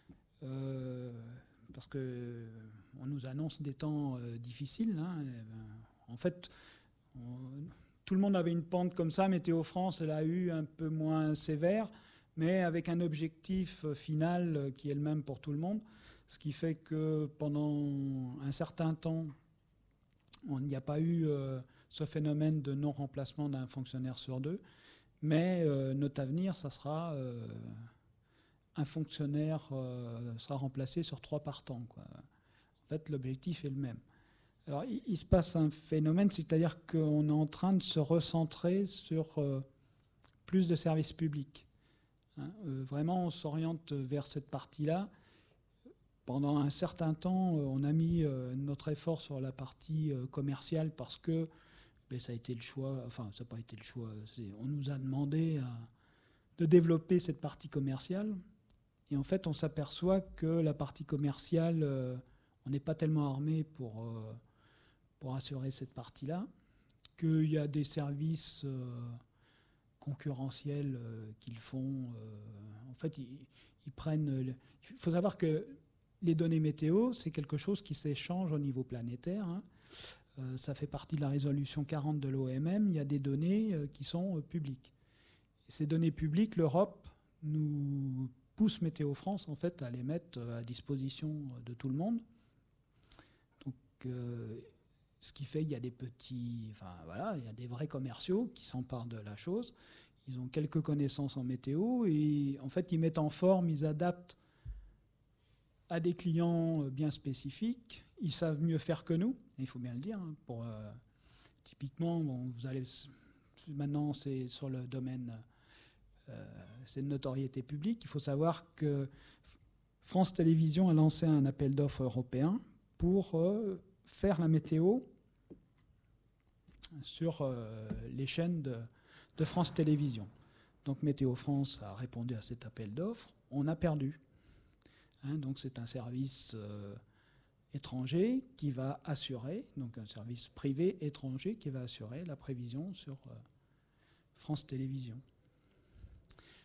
euh, parce que on nous annonce des temps euh, difficiles, hein, et, ben, en fait, on, tout le monde avait une pente comme ça. Météo France l'a eu un peu moins sévère, mais avec un objectif final qui est le même pour tout le monde. Ce qui fait que pendant un certain temps, on n'y a pas eu euh, ce phénomène de non-remplacement d'un fonctionnaire sur deux. Mais euh, notre avenir, ça sera euh, un fonctionnaire euh, sera remplacé sur trois par temps, quoi. En fait, l'objectif est le même. Alors, il, il se passe un phénomène, c'est-à-dire qu'on est en train de se recentrer sur euh, plus de services publics. Hein, euh, vraiment, on s'oriente vers cette partie-là. Pendant un certain temps, euh, on a mis euh, notre effort sur la partie euh, commerciale parce que ben, ça a été le choix, enfin, ça n'a pas été le choix, c'est, on nous a demandé à, de développer cette partie commerciale. Et en fait, on s'aperçoit que la partie commerciale, euh, on n'est pas tellement armé pour... Euh, pour assurer cette partie-là, qu'il y a des services euh, concurrentiels euh, qu'ils font. Euh, en fait, ils, ils prennent... Il faut savoir que les données météo, c'est quelque chose qui s'échange au niveau planétaire. Hein. Euh, ça fait partie de la résolution quarante de l'O M M. Il y a des données euh, qui sont euh, publiques. Et ces données publiques, l'Europe nous pousse Météo France, en fait, à les mettre à disposition de tout le monde. Donc... Euh, Ce qui fait qu'il y a des petits, enfin voilà, il y a des vrais commerciaux qui s'emparent de la chose. Ils ont quelques connaissances en météo et en fait ils mettent en forme, ils adaptent à des clients bien spécifiques. Ils savent mieux faire que nous, il faut bien le dire. Hein, pour euh, typiquement, bon, vous allez maintenant c'est sur le domaine, euh, c'est de notoriété publique. Il faut savoir que France Télévisions a lancé un appel d'offres européen pour euh, faire la météo sur euh, les chaînes de, de France Télévisions. Donc Météo France a répondu à cet appel d'offres. On a perdu. Hein, donc c'est un service euh, étranger qui va assurer, donc un service privé étranger qui va assurer la prévision sur euh, France Télévisions. Pourquoi ?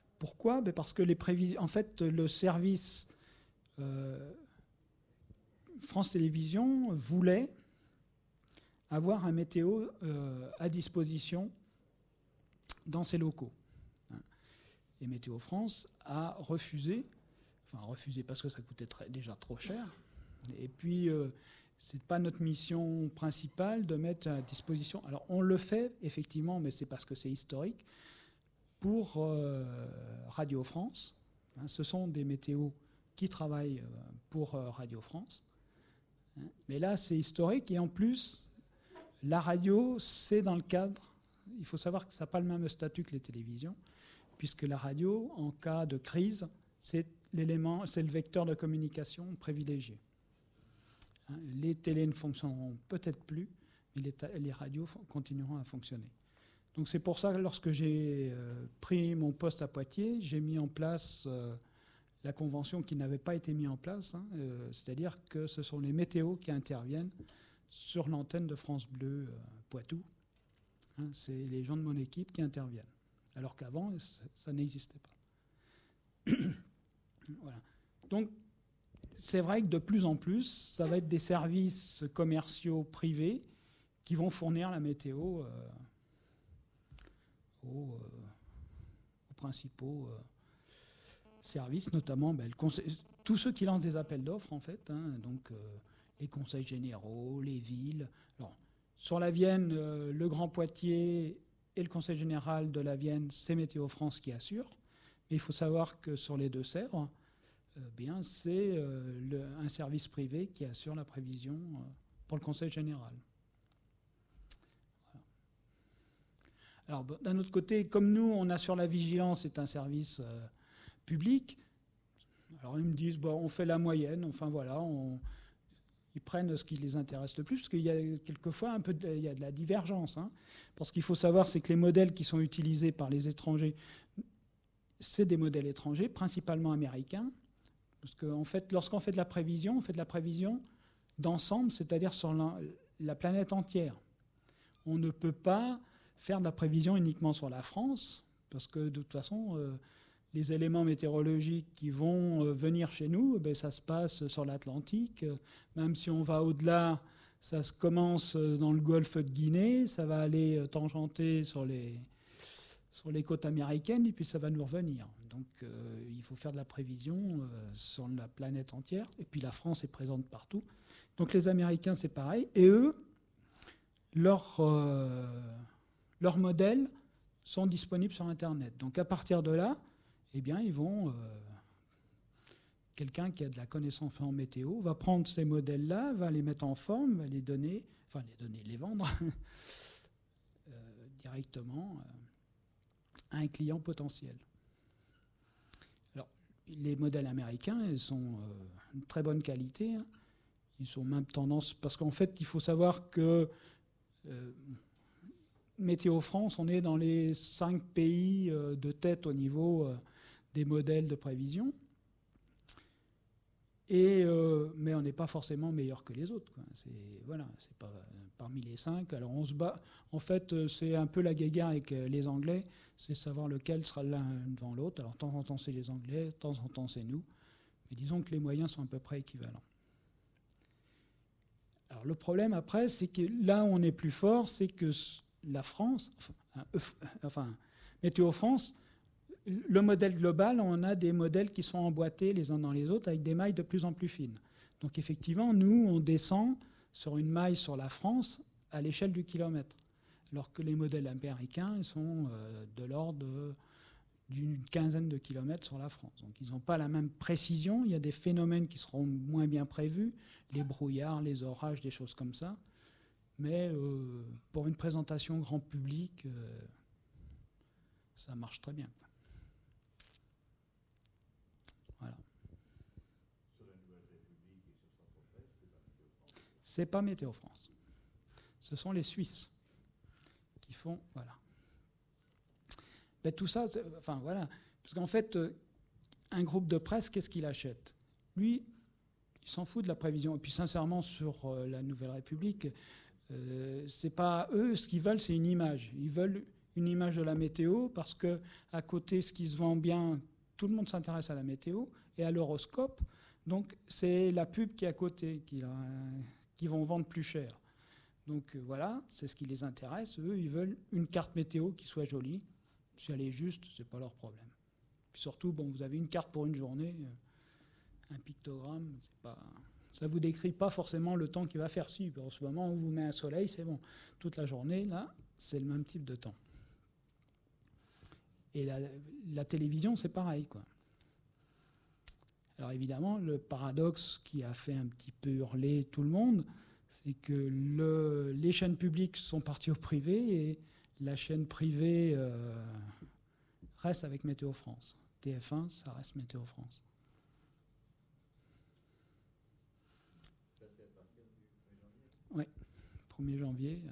Ben parce que les prévisions, en fait, le service euh, France Télévisions voulait avoir un météo euh, à disposition dans ses locaux. Et Météo France a refusé, enfin refusé parce que ça coûtait très, déjà trop cher. Et puis, euh, ce n'est pas notre mission principale de mettre à disposition. Alors, on le fait, effectivement, mais c'est parce que c'est historique, pour euh, Radio France. Hein, ce sont des météos qui travaillent pour euh, Radio France. Hein, mais là, c'est historique. Et en plus, la radio, c'est dans le cadre... Il faut savoir que ça n'a pas le même statut que les télévisions, puisque la radio, en cas de crise, c'est l'élément, c'est le vecteur de communication privilégié. Hein, les télés ne fonctionneront peut-être plus, mais les, ta- les radios f- continueront à fonctionner. Donc c'est pour ça que lorsque j'ai euh, pris mon poste à Poitiers, j'ai mis en place euh, la convention qui n'avait pas été mise en place, hein, euh, c'est-à-dire que ce sont les météos qui interviennent sur l'antenne de France Bleu euh, Poitou. Hein, c'est les gens de mon équipe qui interviennent. Alors qu'avant, ça, ça n'existait pas. Voilà. Donc, c'est vrai que de plus en plus, ça va être des services commerciaux privés qui vont fournir la météo euh, aux, euh, aux principaux euh, services, notamment ben, le conseil, tous ceux qui lancent des appels d'offres, en fait, hein, donc euh, les conseils généraux, les villes. Alors, sur la Vienne, euh, le Grand Poitiers et le Conseil général de la Vienne, c'est Météo France qui assure. Mais il faut savoir que sur les Deux-Sèvres, euh, bien, c'est euh, le, un service privé qui assure la prévision euh, pour le Conseil général. Voilà. Alors, bon, d'un autre côté, comme nous, on assure la vigilance, c'est un service euh, public. Alors, ils me disent, bon, on fait la moyenne, enfin voilà, on, ils prennent ce qui les intéresse le plus, parce qu'il y a quelquefois un peu de, il y a de la divergence. Hein. Parce qu'il faut savoir, c'est que les modèles qui sont utilisés par les étrangers, c'est des modèles étrangers, principalement américains. Parce qu'en fait, lorsqu'on fait de la prévision, on fait de la prévision d'ensemble, c'est-à-dire sur la, la planète entière. On ne peut pas faire de la prévision uniquement sur la France, parce que de toute façon, euh, les éléments météorologiques qui vont euh, venir chez nous, ben, ça se passe sur l'Atlantique. Même si on va au-delà, ça se commence dans le golfe de Guinée, ça va aller tangenter sur les, sur les côtes américaines, et puis ça va nous revenir. Donc euh, il faut faire de la prévision euh, sur la planète entière, et puis la France est présente partout. Donc les Américains, c'est pareil, et eux, leurs euh, leurs modèles sont disponibles sur Internet. Donc à partir de là, eh bien, ils vont... Euh, quelqu'un qui a de la connaissance en météo va prendre ces modèles-là, va les mettre en forme, va les donner, enfin les donner, les vendre euh, directement euh, à un client potentiel. Alors, les modèles américains, ils sont euh, de très bonne qualité. Hein. Ils sont même tendance... Parce qu'en fait, il faut savoir que euh, Météo France, on est dans les cinq pays euh, de tête au niveau euh, des modèles de prévision. Et, euh, mais on n'est pas forcément meilleur que les autres. Quoi. C'est, voilà, c'est pas parmi les cinq. Alors on se bat. En fait, c'est un peu la guéguerre avec les Anglais, c'est savoir lequel sera l'un devant l'autre. Alors de temps en temps c'est les Anglais, de temps en temps c'est nous. Mais disons que les moyens sont à peu près équivalents. Alors le problème après, c'est que là où on est plus fort, c'est que la France, enfin, enfin Météo France, le modèle global, on a des modèles qui sont emboîtés les uns dans les autres avec des mailles de plus en plus fines. Donc effectivement, nous, on descend sur une maille sur la France à l'échelle du kilomètre, alors que les modèles américains ils sont euh, de l'ordre de, d'une quinzaine de kilomètres sur la France. Donc ils n'ont pas la même précision, il y a des phénomènes qui seront moins bien prévus, les brouillards, les orages, des choses comme ça. Mais euh, pour une présentation grand public, euh, ça marche très bien. Voilà. C'est pas Météo France. Ce sont les Suisses qui font, voilà. Ben, tout ça, enfin voilà, parce qu'en fait, un groupe de presse, qu'est-ce qu'il achète? Lui, il s'en fout de la prévision. Et puis sincèrement, sur euh, la Nouvelle République, euh, c'est pas eux, ce qu'ils veulent, c'est une image. Ils veulent une image de la météo parce que à côté, ce qui se vend bien, tout le monde s'intéresse à la météo et à l'horoscope. Donc c'est la pub qui est à côté qui, euh, qui vont vendre plus cher. Donc euh, voilà, c'est ce qui les intéresse. Eux, ils veulent une carte météo qui soit jolie. Si elle est juste, c'est pas leur problème. Puis surtout, bon, vous avez une carte pour une journée, un pictogramme, c'est pas, ça vous décrit pas forcément le temps qu'il va faire. Si, en ce moment, on vous met un soleil, c'est bon. Toute la journée, là, c'est le même type de temps. Et la, la télévision, c'est pareil, quoi. Alors évidemment, le paradoxe qui a fait un petit peu hurler tout le monde, c'est que le, les chaînes publiques sont parties au privé et la chaîne privée euh, reste avec Météo France. T F un, ça reste Météo France.
Ça, c'est à partir du premier janvier ?
Oui, premier janvier.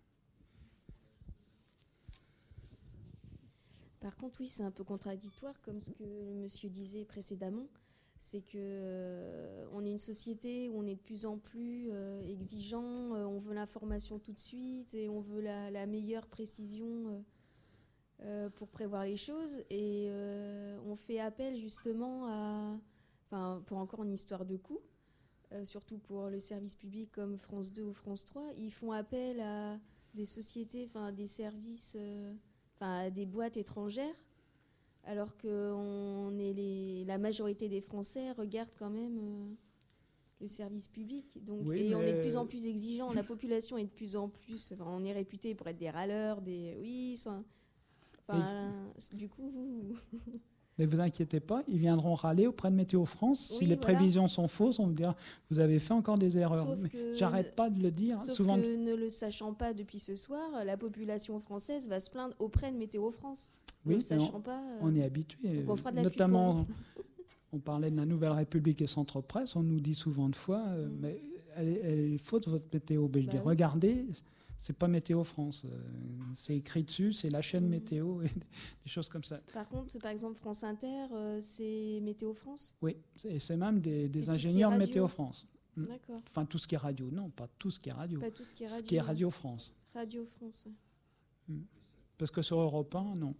Par contre, oui, c'est un peu contradictoire, comme ce que le monsieur disait précédemment. C'est que euh, on est une société où on est de plus en plus euh, exigeant, euh, on veut l'information tout de suite et on veut la, la meilleure précision euh, euh, pour prévoir les choses. Et euh, on fait appel justement à, enfin, pour encore une histoire de coût, euh, surtout pour le service public comme France deux ou France trois, ils font appel à des sociétés, enfin des services, euh, enfin à des boîtes étrangères. Alors que on est les, la majorité des Français regardent quand même euh, le service public. Donc,
Oui,
et on
mais-
est de plus en plus exigeant. La population est de plus en plus. Enfin, on est réputé pour être des râleurs, des. Oui, ils sont- enfin, du coup, vous.
Mais vous inquiétez pas, ils viendront râler auprès de Météo France.
Oui,
si les
voilà.
prévisions sont fausses, on vous dira vous avez fait encore des erreurs.
Sauf
Mais
que-
j'arrête pas de le dire.
Sauf
Souvent,
que ne le sachant pas depuis ce soir, la population française va se plaindre auprès de Météo France.
Oui,
ne le
mais
sachant pas. euh,
on est habitué.
Donc on fera de la pub
Notamment,
pour
on parlait de la Nouvelle République et Centre Presse. On nous dit souvent de fois, euh,
Mm.
mais elle est, elle est faute votre météo. Ben, je
Bah
dis
oui.
regardez, c'est pas Météo France. Euh, c'est écrit dessus, c'est la chaîne
Mm.
météo et des choses comme ça.
Par contre, par exemple, France Inter, euh, c'est Météo France.
Oui, c'est c'est même des, des
C'est tout ce qui est
ingénieurs de
radio.
Météo France. Mm.
D'accord.
Enfin, tout ce qui est radio. Non, pas tout ce qui est radio.
Pas tout ce qui est
Ce
radio.
qui est Radio France.
Radio France.
Parce que sur Europe un, non.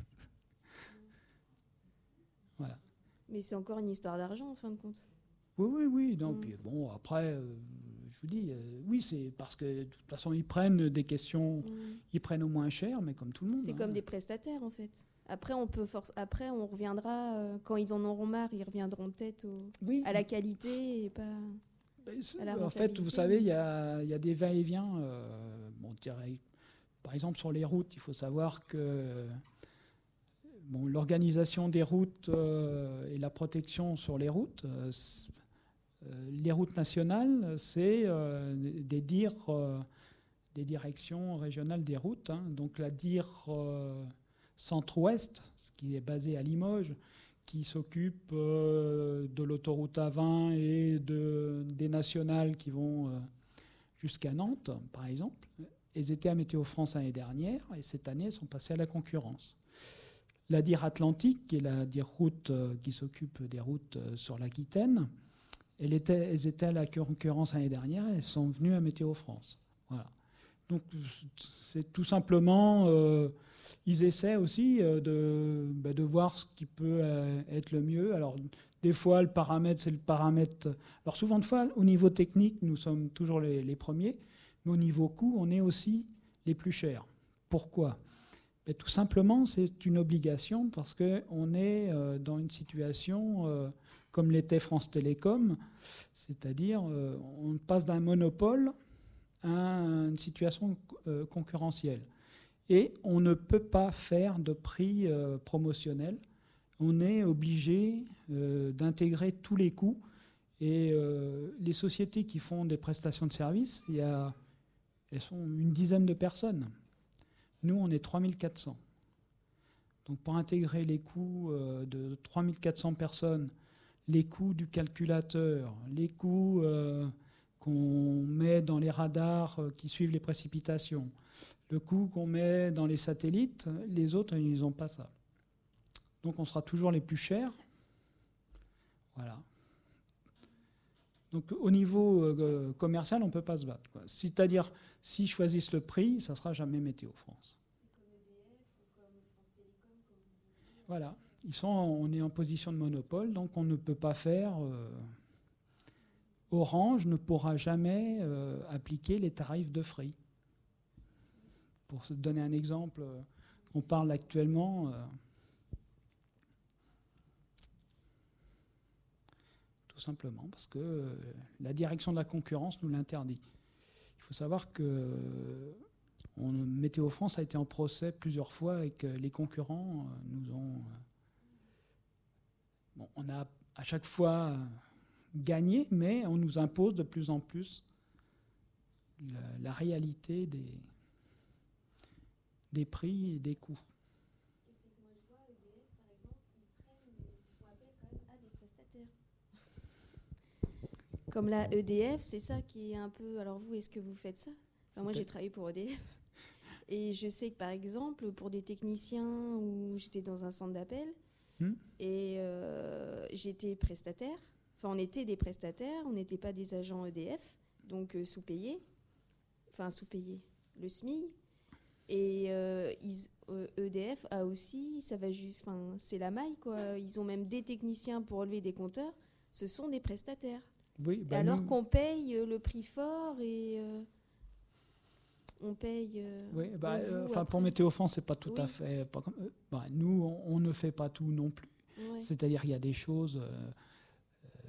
Voilà.
Mais c'est encore une histoire d'argent en fin de compte.
Oui, oui, oui. Non,
Mm.
puis bon, après, euh, je vous dis, euh, oui, c'est parce que de toute façon, ils prennent des questions,
Mm.
ils prennent au moins cher, mais comme tout le monde.
C'est
hein.
comme des prestataires en fait. Après, on peut force. Après, on reviendra euh, quand ils en auront marre, ils reviendront peut-être au-
Oui.
à la qualité et pas.
Mais c'est-
à la
en fait, vous
rentabilité.
savez, il y a, il y a des va-et-vient. euh, bon, je dirais, par exemple, sur les routes, il faut savoir que bon, l'organisation des routes euh, et la protection sur les routes, euh, c'est- euh, les routes nationales, c'est euh, des D I R, euh, des directions régionales des routes. hein. Donc la D I R euh, Centre-Ouest, ce qui est basé à Limoges, qui s'occupe euh, de l'autoroute A vingt et de, des nationales qui vont euh, jusqu'à Nantes, par exemple. Elles étaient à Météo France l'année dernière et cette année, elles sont passées à la concurrence. La D I R Atlantique, qui est la D I R route euh, qui s'occupe des routes euh, sur l'Aquitaine, elles étaient, elles étaient à la concurrence l'année dernière et elles sont venues à Météo France. Voilà. Donc c'est tout simplement, euh, ils essaient aussi euh, de, bah, de voir ce qui peut euh, être le mieux. Alors des fois le paramètre c'est le paramètre. Alors souvent de fois au niveau technique nous sommes toujours les, les premiers, mais au niveau coût on est aussi les plus chers. Pourquoi ? Ben, tout simplement c'est une obligation parce qu'on est euh, dans une situation euh, comme l'était France Télécom, c'est-à-dire euh, on passe d'un monopole à une situation euh, concurrentielle. Et on ne peut pas faire de prix euh, promotionnel. On est obligé euh, d'intégrer tous les coûts. Et euh, les sociétés qui font des prestations de services, il y a, elles sont une dizaine de personnes. Nous, on est trois mille quatre cents. Donc pour intégrer les coûts euh, de trois mille quatre cents personnes, les coûts du calculateur, les coûts euh, qu'on met dans les radars euh, qui suivent les précipitations, le coût qu'on met dans les satellites, les autres, ils n'ont pas ça. Donc on sera toujours les plus chers. Voilà. Donc au niveau euh, commercial, on ne peut pas se battre, quoi. C'est-à-dire, s'ils choisissent le prix, ça ne sera jamais Météo France. Voilà. Ils sont, on est en position de monopole, donc on ne peut pas faire... Euh, Orange ne pourra jamais euh, appliquer les tarifs de Free. Pour se donner un exemple, euh, on parle actuellement... Euh, tout simplement parce que euh, la direction de la concurrence nous l'interdit. Il faut savoir que euh, on, Météo France a été en procès plusieurs fois et que les concurrents euh, nous ont... Euh, bon, on a à chaque fois... Euh, gagner, mais on nous impose de plus en plus la, la réalité des, des prix et des coûts.
Et c'est que moi je vois E D F par exemple, ils prennent, ils font appel quand même à des prestataires. Comme la E D F, c'est ça qui est un peu. Alors vous, est-ce que vous faites ça ? Enfin, moi j'ai travaillé pour E D F et je sais que par exemple pour des techniciens où j'étais dans un centre d'appel
Hmm.
et euh, j'étais prestataire. Enfin, on était des prestataires, on n'était pas des agents E D F, donc euh, sous-payés, enfin sous-payés, le S M I. Et euh, ils, euh, E D F a aussi, ça va juste, enfin c'est la maille quoi. Ils ont même des techniciens pour relever des compteurs. Ce sont des prestataires.
Oui, bah
alors
nous,
qu'on paye euh, le prix fort et euh, on paye. Euh,
oui, bah,
vous,
euh, enfin
après.
pour Météo France, c'est pas tout
Oui.
à fait. Pas comme, euh, bah, nous, on, on ne fait pas tout non plus.
Ouais.
C'est-à-dire, il y a des choses. Euh,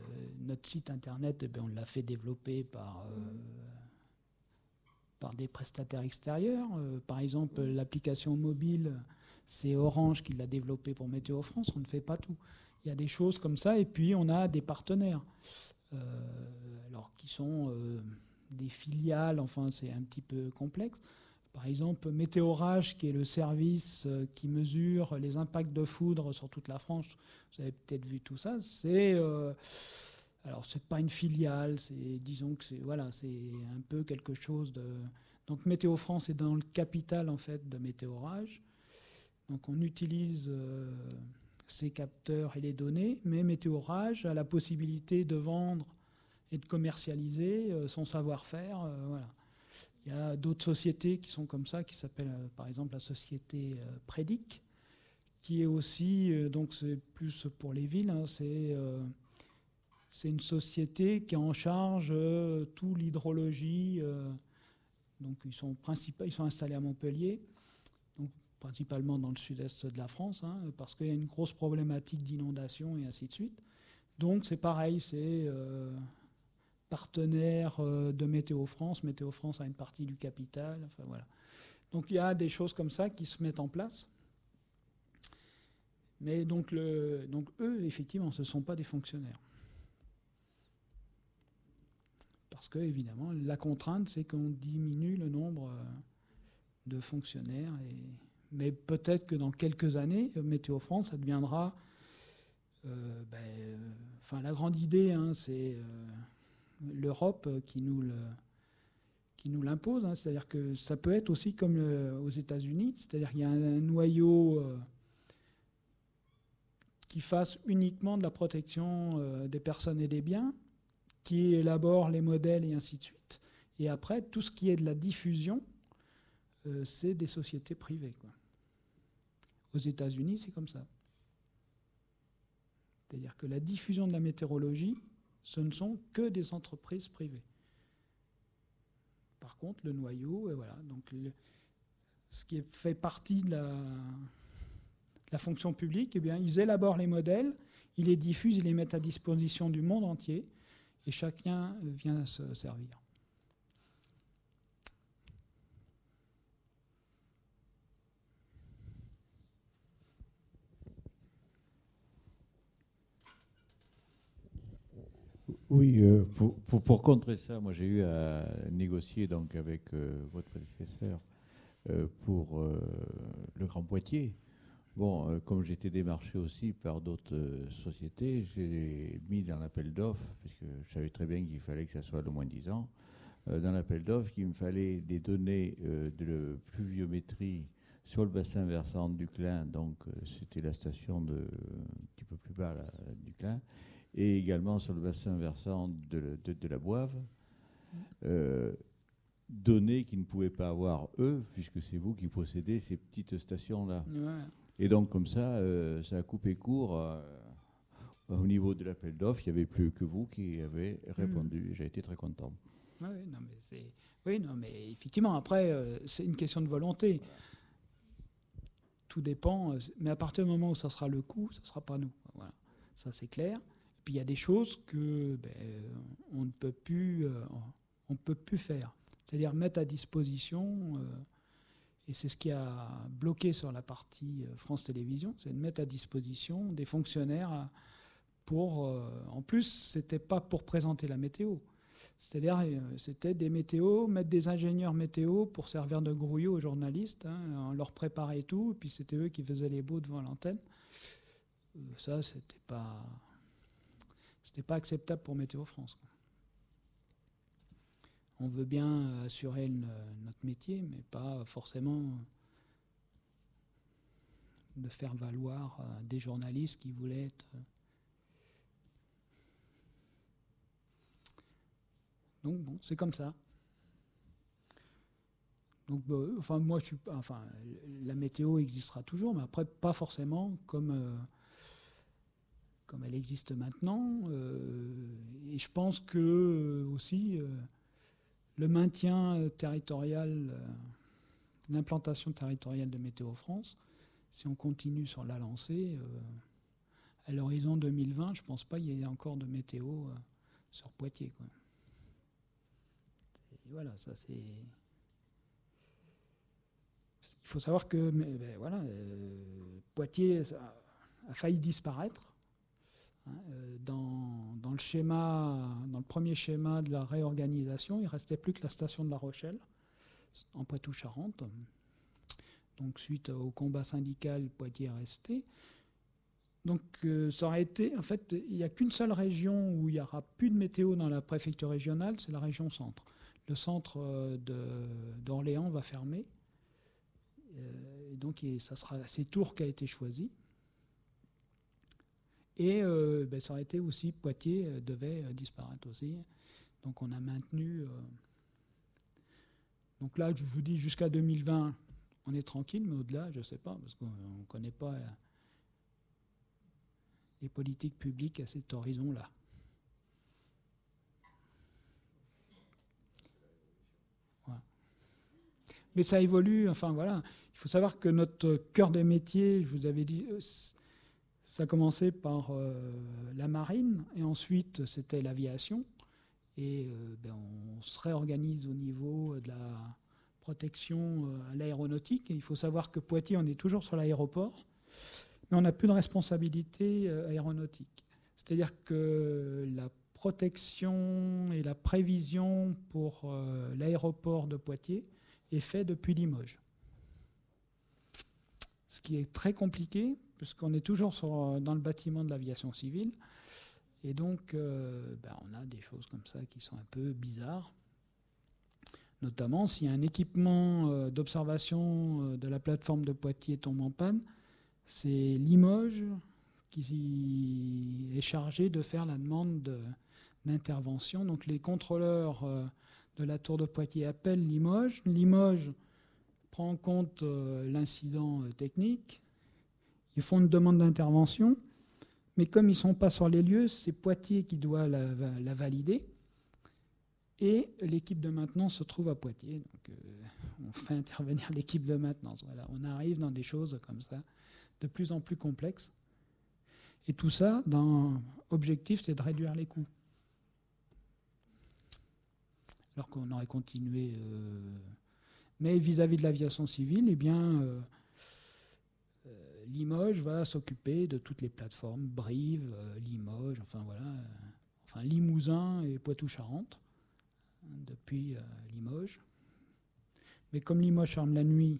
notre site internet, eh bien, on l'a fait développer par, euh, par des prestataires extérieurs. Euh, par exemple, l'application mobile, c'est Orange qui l'a développée pour Météo France. On ne fait pas tout. Il y a des choses comme ça. Et puis, on a des partenaires euh, alors, qui sont euh, des filiales. Enfin, c'est un petit peu complexe. Par exemple, Météorage, qui est le service qui mesure les impacts de foudre sur toute la France. Vous avez peut-être vu tout ça. C'est euh, alors c'est pas une filiale. C'est disons que c'est voilà, c'est un peu quelque chose de. Donc Météo France est dans le capital en fait de Météorage. Donc on utilise euh, ces capteurs et les données, mais Météorage a la possibilité de vendre et de commercialiser euh, son savoir-faire. Euh, voilà. Il y a d'autres sociétés qui sont comme ça, qui s'appellent euh, par exemple la société euh, Prédic, qui est aussi, euh, donc c'est plus pour les villes, hein, c'est, euh, c'est une société qui est en charge euh, tout l'hydrologie. Euh, donc ils sont, principaux, ils sont installés à Montpellier, donc principalement dans le sud-est de la France, hein, parce qu'il y a une grosse problématique d'inondation et ainsi de suite. Donc c'est pareil, c'est... Euh, partenaire de Météo France. Météo France a une partie du capital. Enfin, voilà. Donc il y a des choses comme ça qui se mettent en place. Mais donc, le, donc eux, effectivement, ce ne sont pas des fonctionnaires. Parce que, évidemment, la contrainte, c'est qu'on diminue le nombre de fonctionnaires. Et, mais peut-être que dans quelques années, Météo France, ça deviendra... Euh, ben, euh, enfin, la grande idée, hein, c'est... Euh, l'Europe qui nous, le, qui nous l'impose. Hein. C'est-à-dire que ça peut être aussi comme le, aux États-Unis, c'est-à-dire qu'il y a un, un noyau euh, qui fasse uniquement de la protection euh, des personnes et des biens, qui élabore les modèles et ainsi de suite. Et après, tout ce qui est de la diffusion, euh, c'est des sociétés privées, quoi. Aux États-Unis, c'est comme ça. C'est-à-dire que la diffusion de la météorologie, ce ne sont que des entreprises privées. Par contre, le noyau, et voilà, donc le, ce qui fait partie de la, de la fonction publique, eh bien, ils élaborent les modèles, ils les diffusent, ils les mettent à disposition du monde entier, et chacun vient se servir.
Oui, euh, pour, pour, pour contrer ça, moi j'ai eu à négocier donc avec euh, votre prédécesseur euh, pour euh, le Grand Poitiers. Bon, euh, comme j'étais démarché aussi par d'autres euh, sociétés, j'ai mis dans l'appel d'offres, parce que je savais très bien qu'il fallait que ça soit de moins dix ans, euh, dans l'appel d'offres qu'il me fallait des données euh, de pluviométrie sur le bassin versant du Clin, donc euh, c'était la station de, un petit peu plus bas là, du Clin, et également sur le bassin versant de, de, de la Boive, euh, données qu'ils ne pouvaient pas avoir eux, puisque c'est vous qui possédez ces petites stations-là.
Ouais.
Et donc comme ça, euh, ça a coupé court. Euh, au niveau de l'appel d'offres, il n'y avait plus que vous qui avez répondu. Mmh. J'ai été très content.
Ah oui, non, mais c'est... oui, non, mais effectivement, après, euh, c'est une question de volonté. Voilà. Tout dépend. Mais à partir du moment où ça sera le coût, ça ne sera pas nous. Voilà. Ça, c'est clair. Puis il y a des choses que ben, on ne peut plus, euh, on peut plus faire. C'est-à-dire mettre à disposition, euh, et c'est ce qui a bloqué sur la partie euh, France Télévisions, c'est de mettre à disposition des fonctionnaires à, pour... Euh, en plus, c'était pas pour présenter la météo. C'est-à-dire, euh, c'était des météos, mettre des ingénieurs météo pour servir de grouillot aux journalistes, hein, on leur préparait tout, et puis c'était eux qui faisaient les beaux devant l'antenne. Euh, ça, c'était pas... C'était pas acceptable pour Météo France, quoi. On veut bien assurer le, notre métier, mais pas forcément de faire valoir des journalistes qui voulaient être... Donc bon, c'est comme ça. Donc, bah, enfin, moi, je suis, enfin, la météo existera toujours, mais après, pas forcément comme... Euh, comme elle existe maintenant. Euh, et je pense que euh, aussi euh, le maintien territorial, euh, l'implantation territoriale de Météo France, si on continue sur la lancée, euh, à l'horizon deux mille vingt, je ne pense pas qu'il y ait encore de météo euh, sur Poitiers, quoi. Et voilà, ça c'est. Il faut savoir que mais, ben, voilà, euh, Poitiers a, a failli disparaître. Hein, euh, dans, dans le schéma, dans le premier schéma de la réorganisation, il ne restait plus que la station de La Rochelle, en Poitou-Charentes. Donc, suite au combat syndical, Poitiers est resté. Donc, euh, ça aurait été. En fait, il n'y a qu'une seule région où il n'y aura plus de météo dans la préfecture régionale, c'est la région centre. Le centre euh, de, d'Orléans va fermer. Euh, et donc, ça sera, c'est Tours qui a été choisi. Et euh, ben, ça aurait été aussi, Poitiers euh, devait euh, disparaître aussi. Donc on a maintenu. Euh, donc là, je vous dis, jusqu'à deux mille vingt, on est tranquille, mais au-delà, je ne sais pas, parce qu'on ne connaît pas euh, les politiques publiques à cet horizon-là. Voilà. Mais ça évolue, enfin voilà. Il faut savoir que notre cœur des métiers, je vous avais dit. Euh, Ça a commencé par euh, la marine et ensuite c'était l'aviation. Et euh, ben, on se réorganise au niveau de la protection euh, à l'aéronautique. Et il faut savoir que Poitiers, on est toujours sur l'aéroport, mais on n'a plus de responsabilité euh, aéronautique. C'est-à-dire que la protection et la prévision pour euh, l'aéroport de Poitiers est faite depuis Limoges. Ce qui est très compliqué, puisqu'on est toujours sur, dans le bâtiment de l'aviation civile. Et donc, euh, ben, on a des choses comme ça qui sont un peu bizarres. Notamment, si un équipement euh, d'observation euh, de la plateforme de Poitiers tombe en panne, c'est Limoges qui est chargé de faire la demande de, d'intervention. Donc, les contrôleurs euh, de la tour de Poitiers appellent Limoges. Limoges prend en compte euh, l'incident euh, technique. Ils font une demande d'intervention, mais comme ils ne sont pas sur les lieux, c'est Poitiers qui doit la, la valider. Et l'équipe de maintenance se trouve à Poitiers. Donc, euh, on fait intervenir l'équipe de maintenance. Voilà, on arrive dans des choses comme ça, de plus en plus complexes. Et tout ça, dans l'objectif, c'est de réduire les coûts. Alors qu'on aurait continué. Euh, mais vis-à-vis de l'aviation civile, eh bien. Euh, Limoges va s'occuper de toutes les plateformes, Brive, euh, Limoges, enfin voilà, euh, enfin Limousin et Poitou-Charentes, hein, depuis euh, Limoges. Mais comme Limoges ferme la nuit,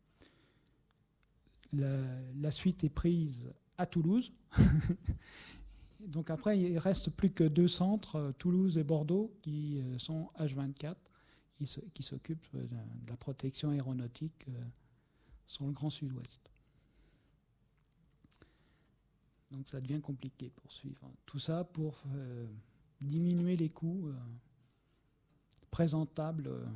la, la suite est prise à Toulouse. Donc après, il ne reste plus que deux centres, euh, Toulouse et Bordeaux, qui euh, sont H vingt-quatre, qui, se, qui s'occupent euh, de la protection aéronautique euh, sur le Grand Sud-Ouest. Donc ça devient compliqué pour suivre. Tout ça pour euh, diminuer les coûts euh, présentables. Euh.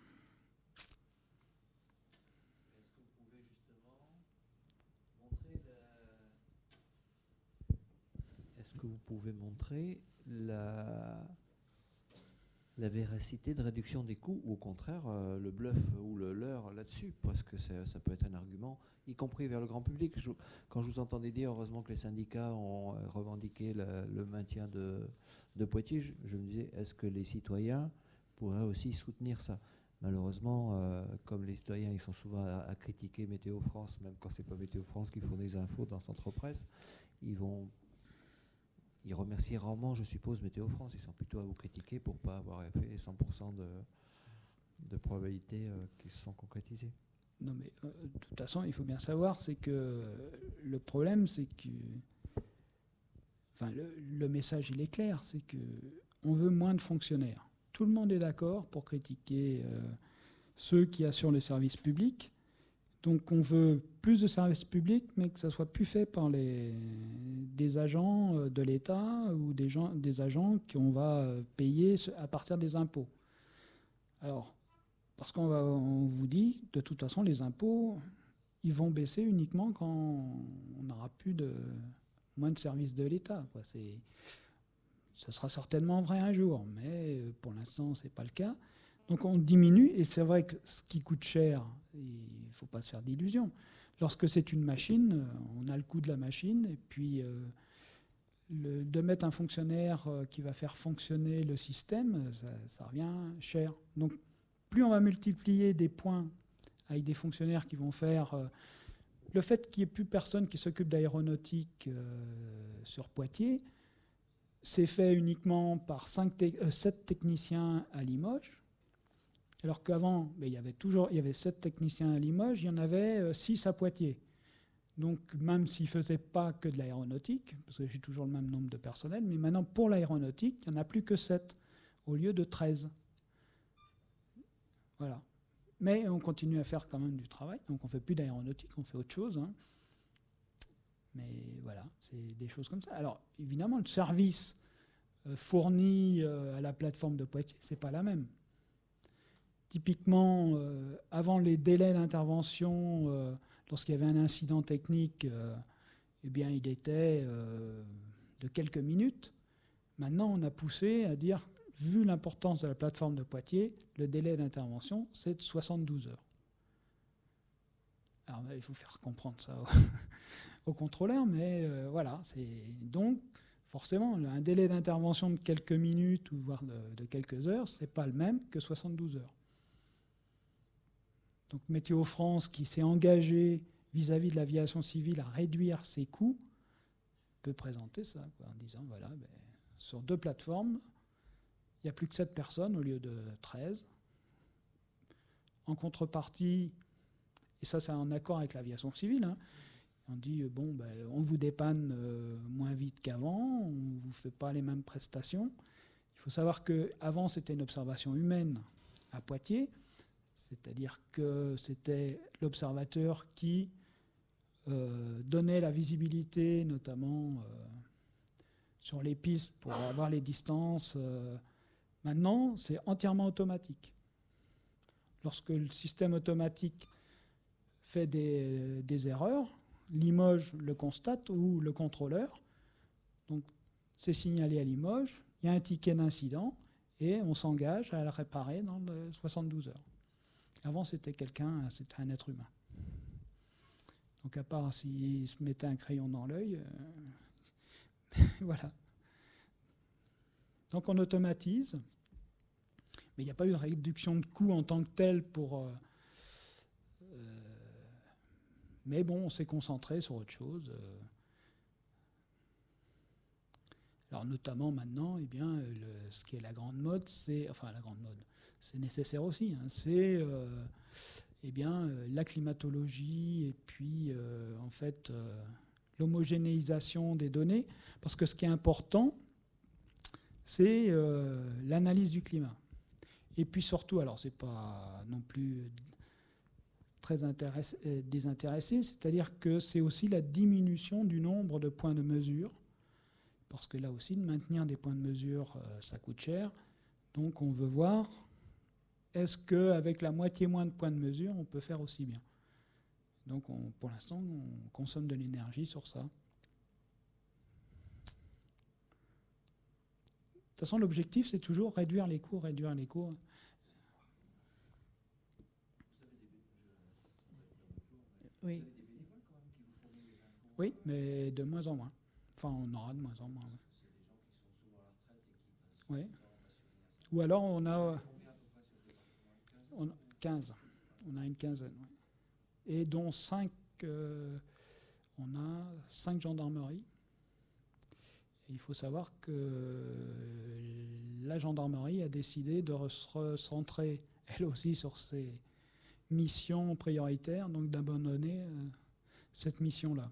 Est-ce que vous pouvez montrer la, la véracité de réduction des coûts ou au contraire euh, le bluff ou le leurre là-dessus, parce que ça, ça peut être un argument, y compris vers le grand public. Je, quand je vous entendais dire heureusement que les syndicats ont revendiqué le, le maintien de, de Poitiers, je, je me disais, est-ce que les citoyens pourraient aussi soutenir ça? Malheureusement, euh, comme les citoyens ils sont souvent à, à critiquer Météo France, même quand c'est pas Météo France qui fournit des infos dans Centre Presse, ils vont ils remercient rarement, je suppose, Météo France. Ils sont plutôt à vous critiquer pour ne pas avoir fait cent pour cent de, de probabilités euh, qui se sont concrétisées.
Non, mais euh, de toute façon, il faut bien savoir, c'est que le problème, c'est que, enfin, le, le message, il est clair, c'est que on veut moins de fonctionnaires. Tout le monde est d'accord pour critiquer euh, ceux qui assurent le service public. Donc, on veut plus de services publics, mais que ça soit plus fait par les, des agents de l'État ou des, gens, des agents qu'on va payer à partir des impôts. Alors, parce qu'on va, on vous dit, de toute façon, les impôts, ils vont baisser uniquement quand on n'aura plus de moins de services de l'État, quoi. C'est, ce sera certainement vrai un jour, mais pour l'instant, ce n'est pas le cas. Donc on diminue, et c'est vrai que ce qui coûte cher, il ne faut pas se faire d'illusions. Lorsque c'est une machine, on a le coût de la machine, et puis euh, le, de mettre un fonctionnaire euh, qui va faire fonctionner le système, ça, ça revient cher. Donc, plus on va multiplier des points avec des fonctionnaires qui vont faire... Euh, le fait qu'il n'y ait plus personne qui s'occupe d'aéronautique euh, sur Poitiers, c'est fait uniquement par cinq te- euh, sept techniciens à Limoges, alors qu'avant, ben, il y avait toujours il y avait sept techniciens à Limoges, il y en avait euh, six à Poitiers. Donc même s'ils ne faisaient pas que de l'aéronautique, parce que j'ai toujours le même nombre de personnel, mais maintenant pour l'aéronautique, il n'y en a plus que sept au lieu de treize. Voilà. Mais on continue à faire quand même du travail, donc on ne fait plus d'aéronautique, on fait autre chose. Hein. Mais voilà, c'est des choses comme ça. Alors évidemment, le service euh, fourni euh, à la plateforme de Poitiers, ce n'est pas la même. Typiquement, euh, avant les délais d'intervention, euh, lorsqu'il y avait un incident technique, euh, eh bien, il était euh, de quelques minutes. Maintenant, on a poussé à dire, vu l'importance de la plateforme de Poitiers, le délai d'intervention, c'est de soixante-douze heures. Alors, il faut faire comprendre ça aux, aux contrôleurs, mais euh, voilà. C'est, donc, forcément, un délai d'intervention de quelques minutes, ou voire de, de quelques heures, ce n'est pas le même que soixante-douze heures. Donc Météo France, qui s'est engagé vis-à-vis de l'aviation civile à réduire ses coûts, peut présenter ça, quoi, en disant, voilà, ben, sur deux plateformes, il n'y a plus que sept personnes au lieu de treize. En contrepartie, et ça c'est en accord avec l'aviation civile, hein, on dit, bon, ben, on vous dépanne euh, moins vite qu'avant, on ne vous fait pas les mêmes prestations. Il faut savoir qu'avant, c'était une observation humaine à Poitiers, c'est-à-dire que c'était l'observateur qui euh, donnait la visibilité, notamment euh, sur les pistes pour avoir les distances. Euh. Maintenant, c'est entièrement automatique. Lorsque le système automatique fait des, des erreurs, Limoges le constate ou le contrôleur. Donc, c'est signalé à Limoges, il y a un ticket d'incident et on s'engage à le réparer dans le soixante-douze heures. Avant, c'était quelqu'un, c'était un être humain. Donc, à part s'il se mettait un crayon dans l'œil, euh, voilà. Donc, on automatise, mais il n'y a pas eu de réduction de coûts en tant que tel pour. Euh, euh, mais bon, on s'est concentré sur autre chose. Euh. Alors, notamment maintenant, eh bien, le, ce qui est la grande mode, c'est. Enfin, la grande mode. C'est nécessaire aussi, hein. C'est euh, eh bien, euh, la climatologie et puis euh, en fait euh, l'homogénéisation des données, parce que ce qui est important, c'est euh, l'analyse du climat. Et puis surtout, alors c'est pas non plus très intéressé, euh, désintéressé, c'est-à-dire que c'est aussi la diminution du nombre de points de mesure, parce que là aussi, de maintenir des points de mesure, euh, ça coûte cher. Donc on veut voir, est-ce qu'avec la moitié moins de points de mesure, on peut faire aussi bien? Donc on, pour l'instant, on consomme de l'énergie sur ça. De toute façon, l'objectif, c'est toujours réduire les coûts, réduire les coûts.
Oui.
Oui, mais de moins en moins. Enfin, on aura de moins en moins. Oui. Ou alors on a... On a quinze. On a une quinzaine. Oui. Et dont cinq, euh, on a cinq gendarmeries. Et il faut savoir que la gendarmerie a décidé de se recentrer, elle aussi, sur ses missions prioritaires, donc d'abandonner euh, cette mission-là.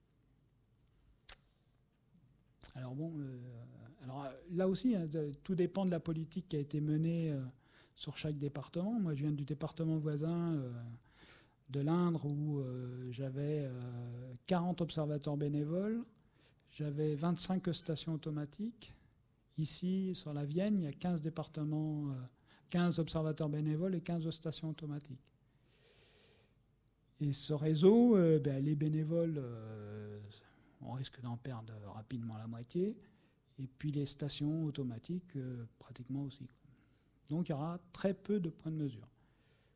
Alors bon, euh, alors là aussi, hein, tout dépend de la politique qui a été menée euh, sur chaque département. Moi, je viens du département voisin euh, de l'Indre où euh, j'avais euh, quarante observateurs bénévoles, j'avais vingt-cinq stations automatiques. Ici, sur la Vienne, il y a quinze départements, euh, quinze observateurs bénévoles et quinze stations automatiques. Et ce réseau, euh, ben, les bénévoles, euh, on risque d'en perdre rapidement la moitié. Et puis les stations automatiques, euh, pratiquement aussi. Donc il y aura très peu de points de mesure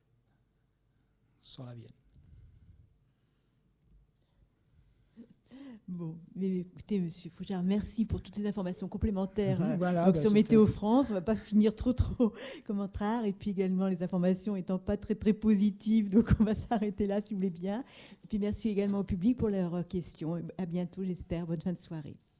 sur la Vienne.
Bon, mais écoutez, Monsieur Fouchard, merci pour toutes ces informations complémentaires.
Mhm,
euh,
voilà,
donc
bah,
sur
c'était-
Météo France, on va pas finir trop trop comment tard, et puis également les informations étant pas très très positives, donc on va s'arrêter là si vous voulez bien. Et puis merci également au public pour leurs questions. À bientôt, j'espère. Bonne fin de soirée.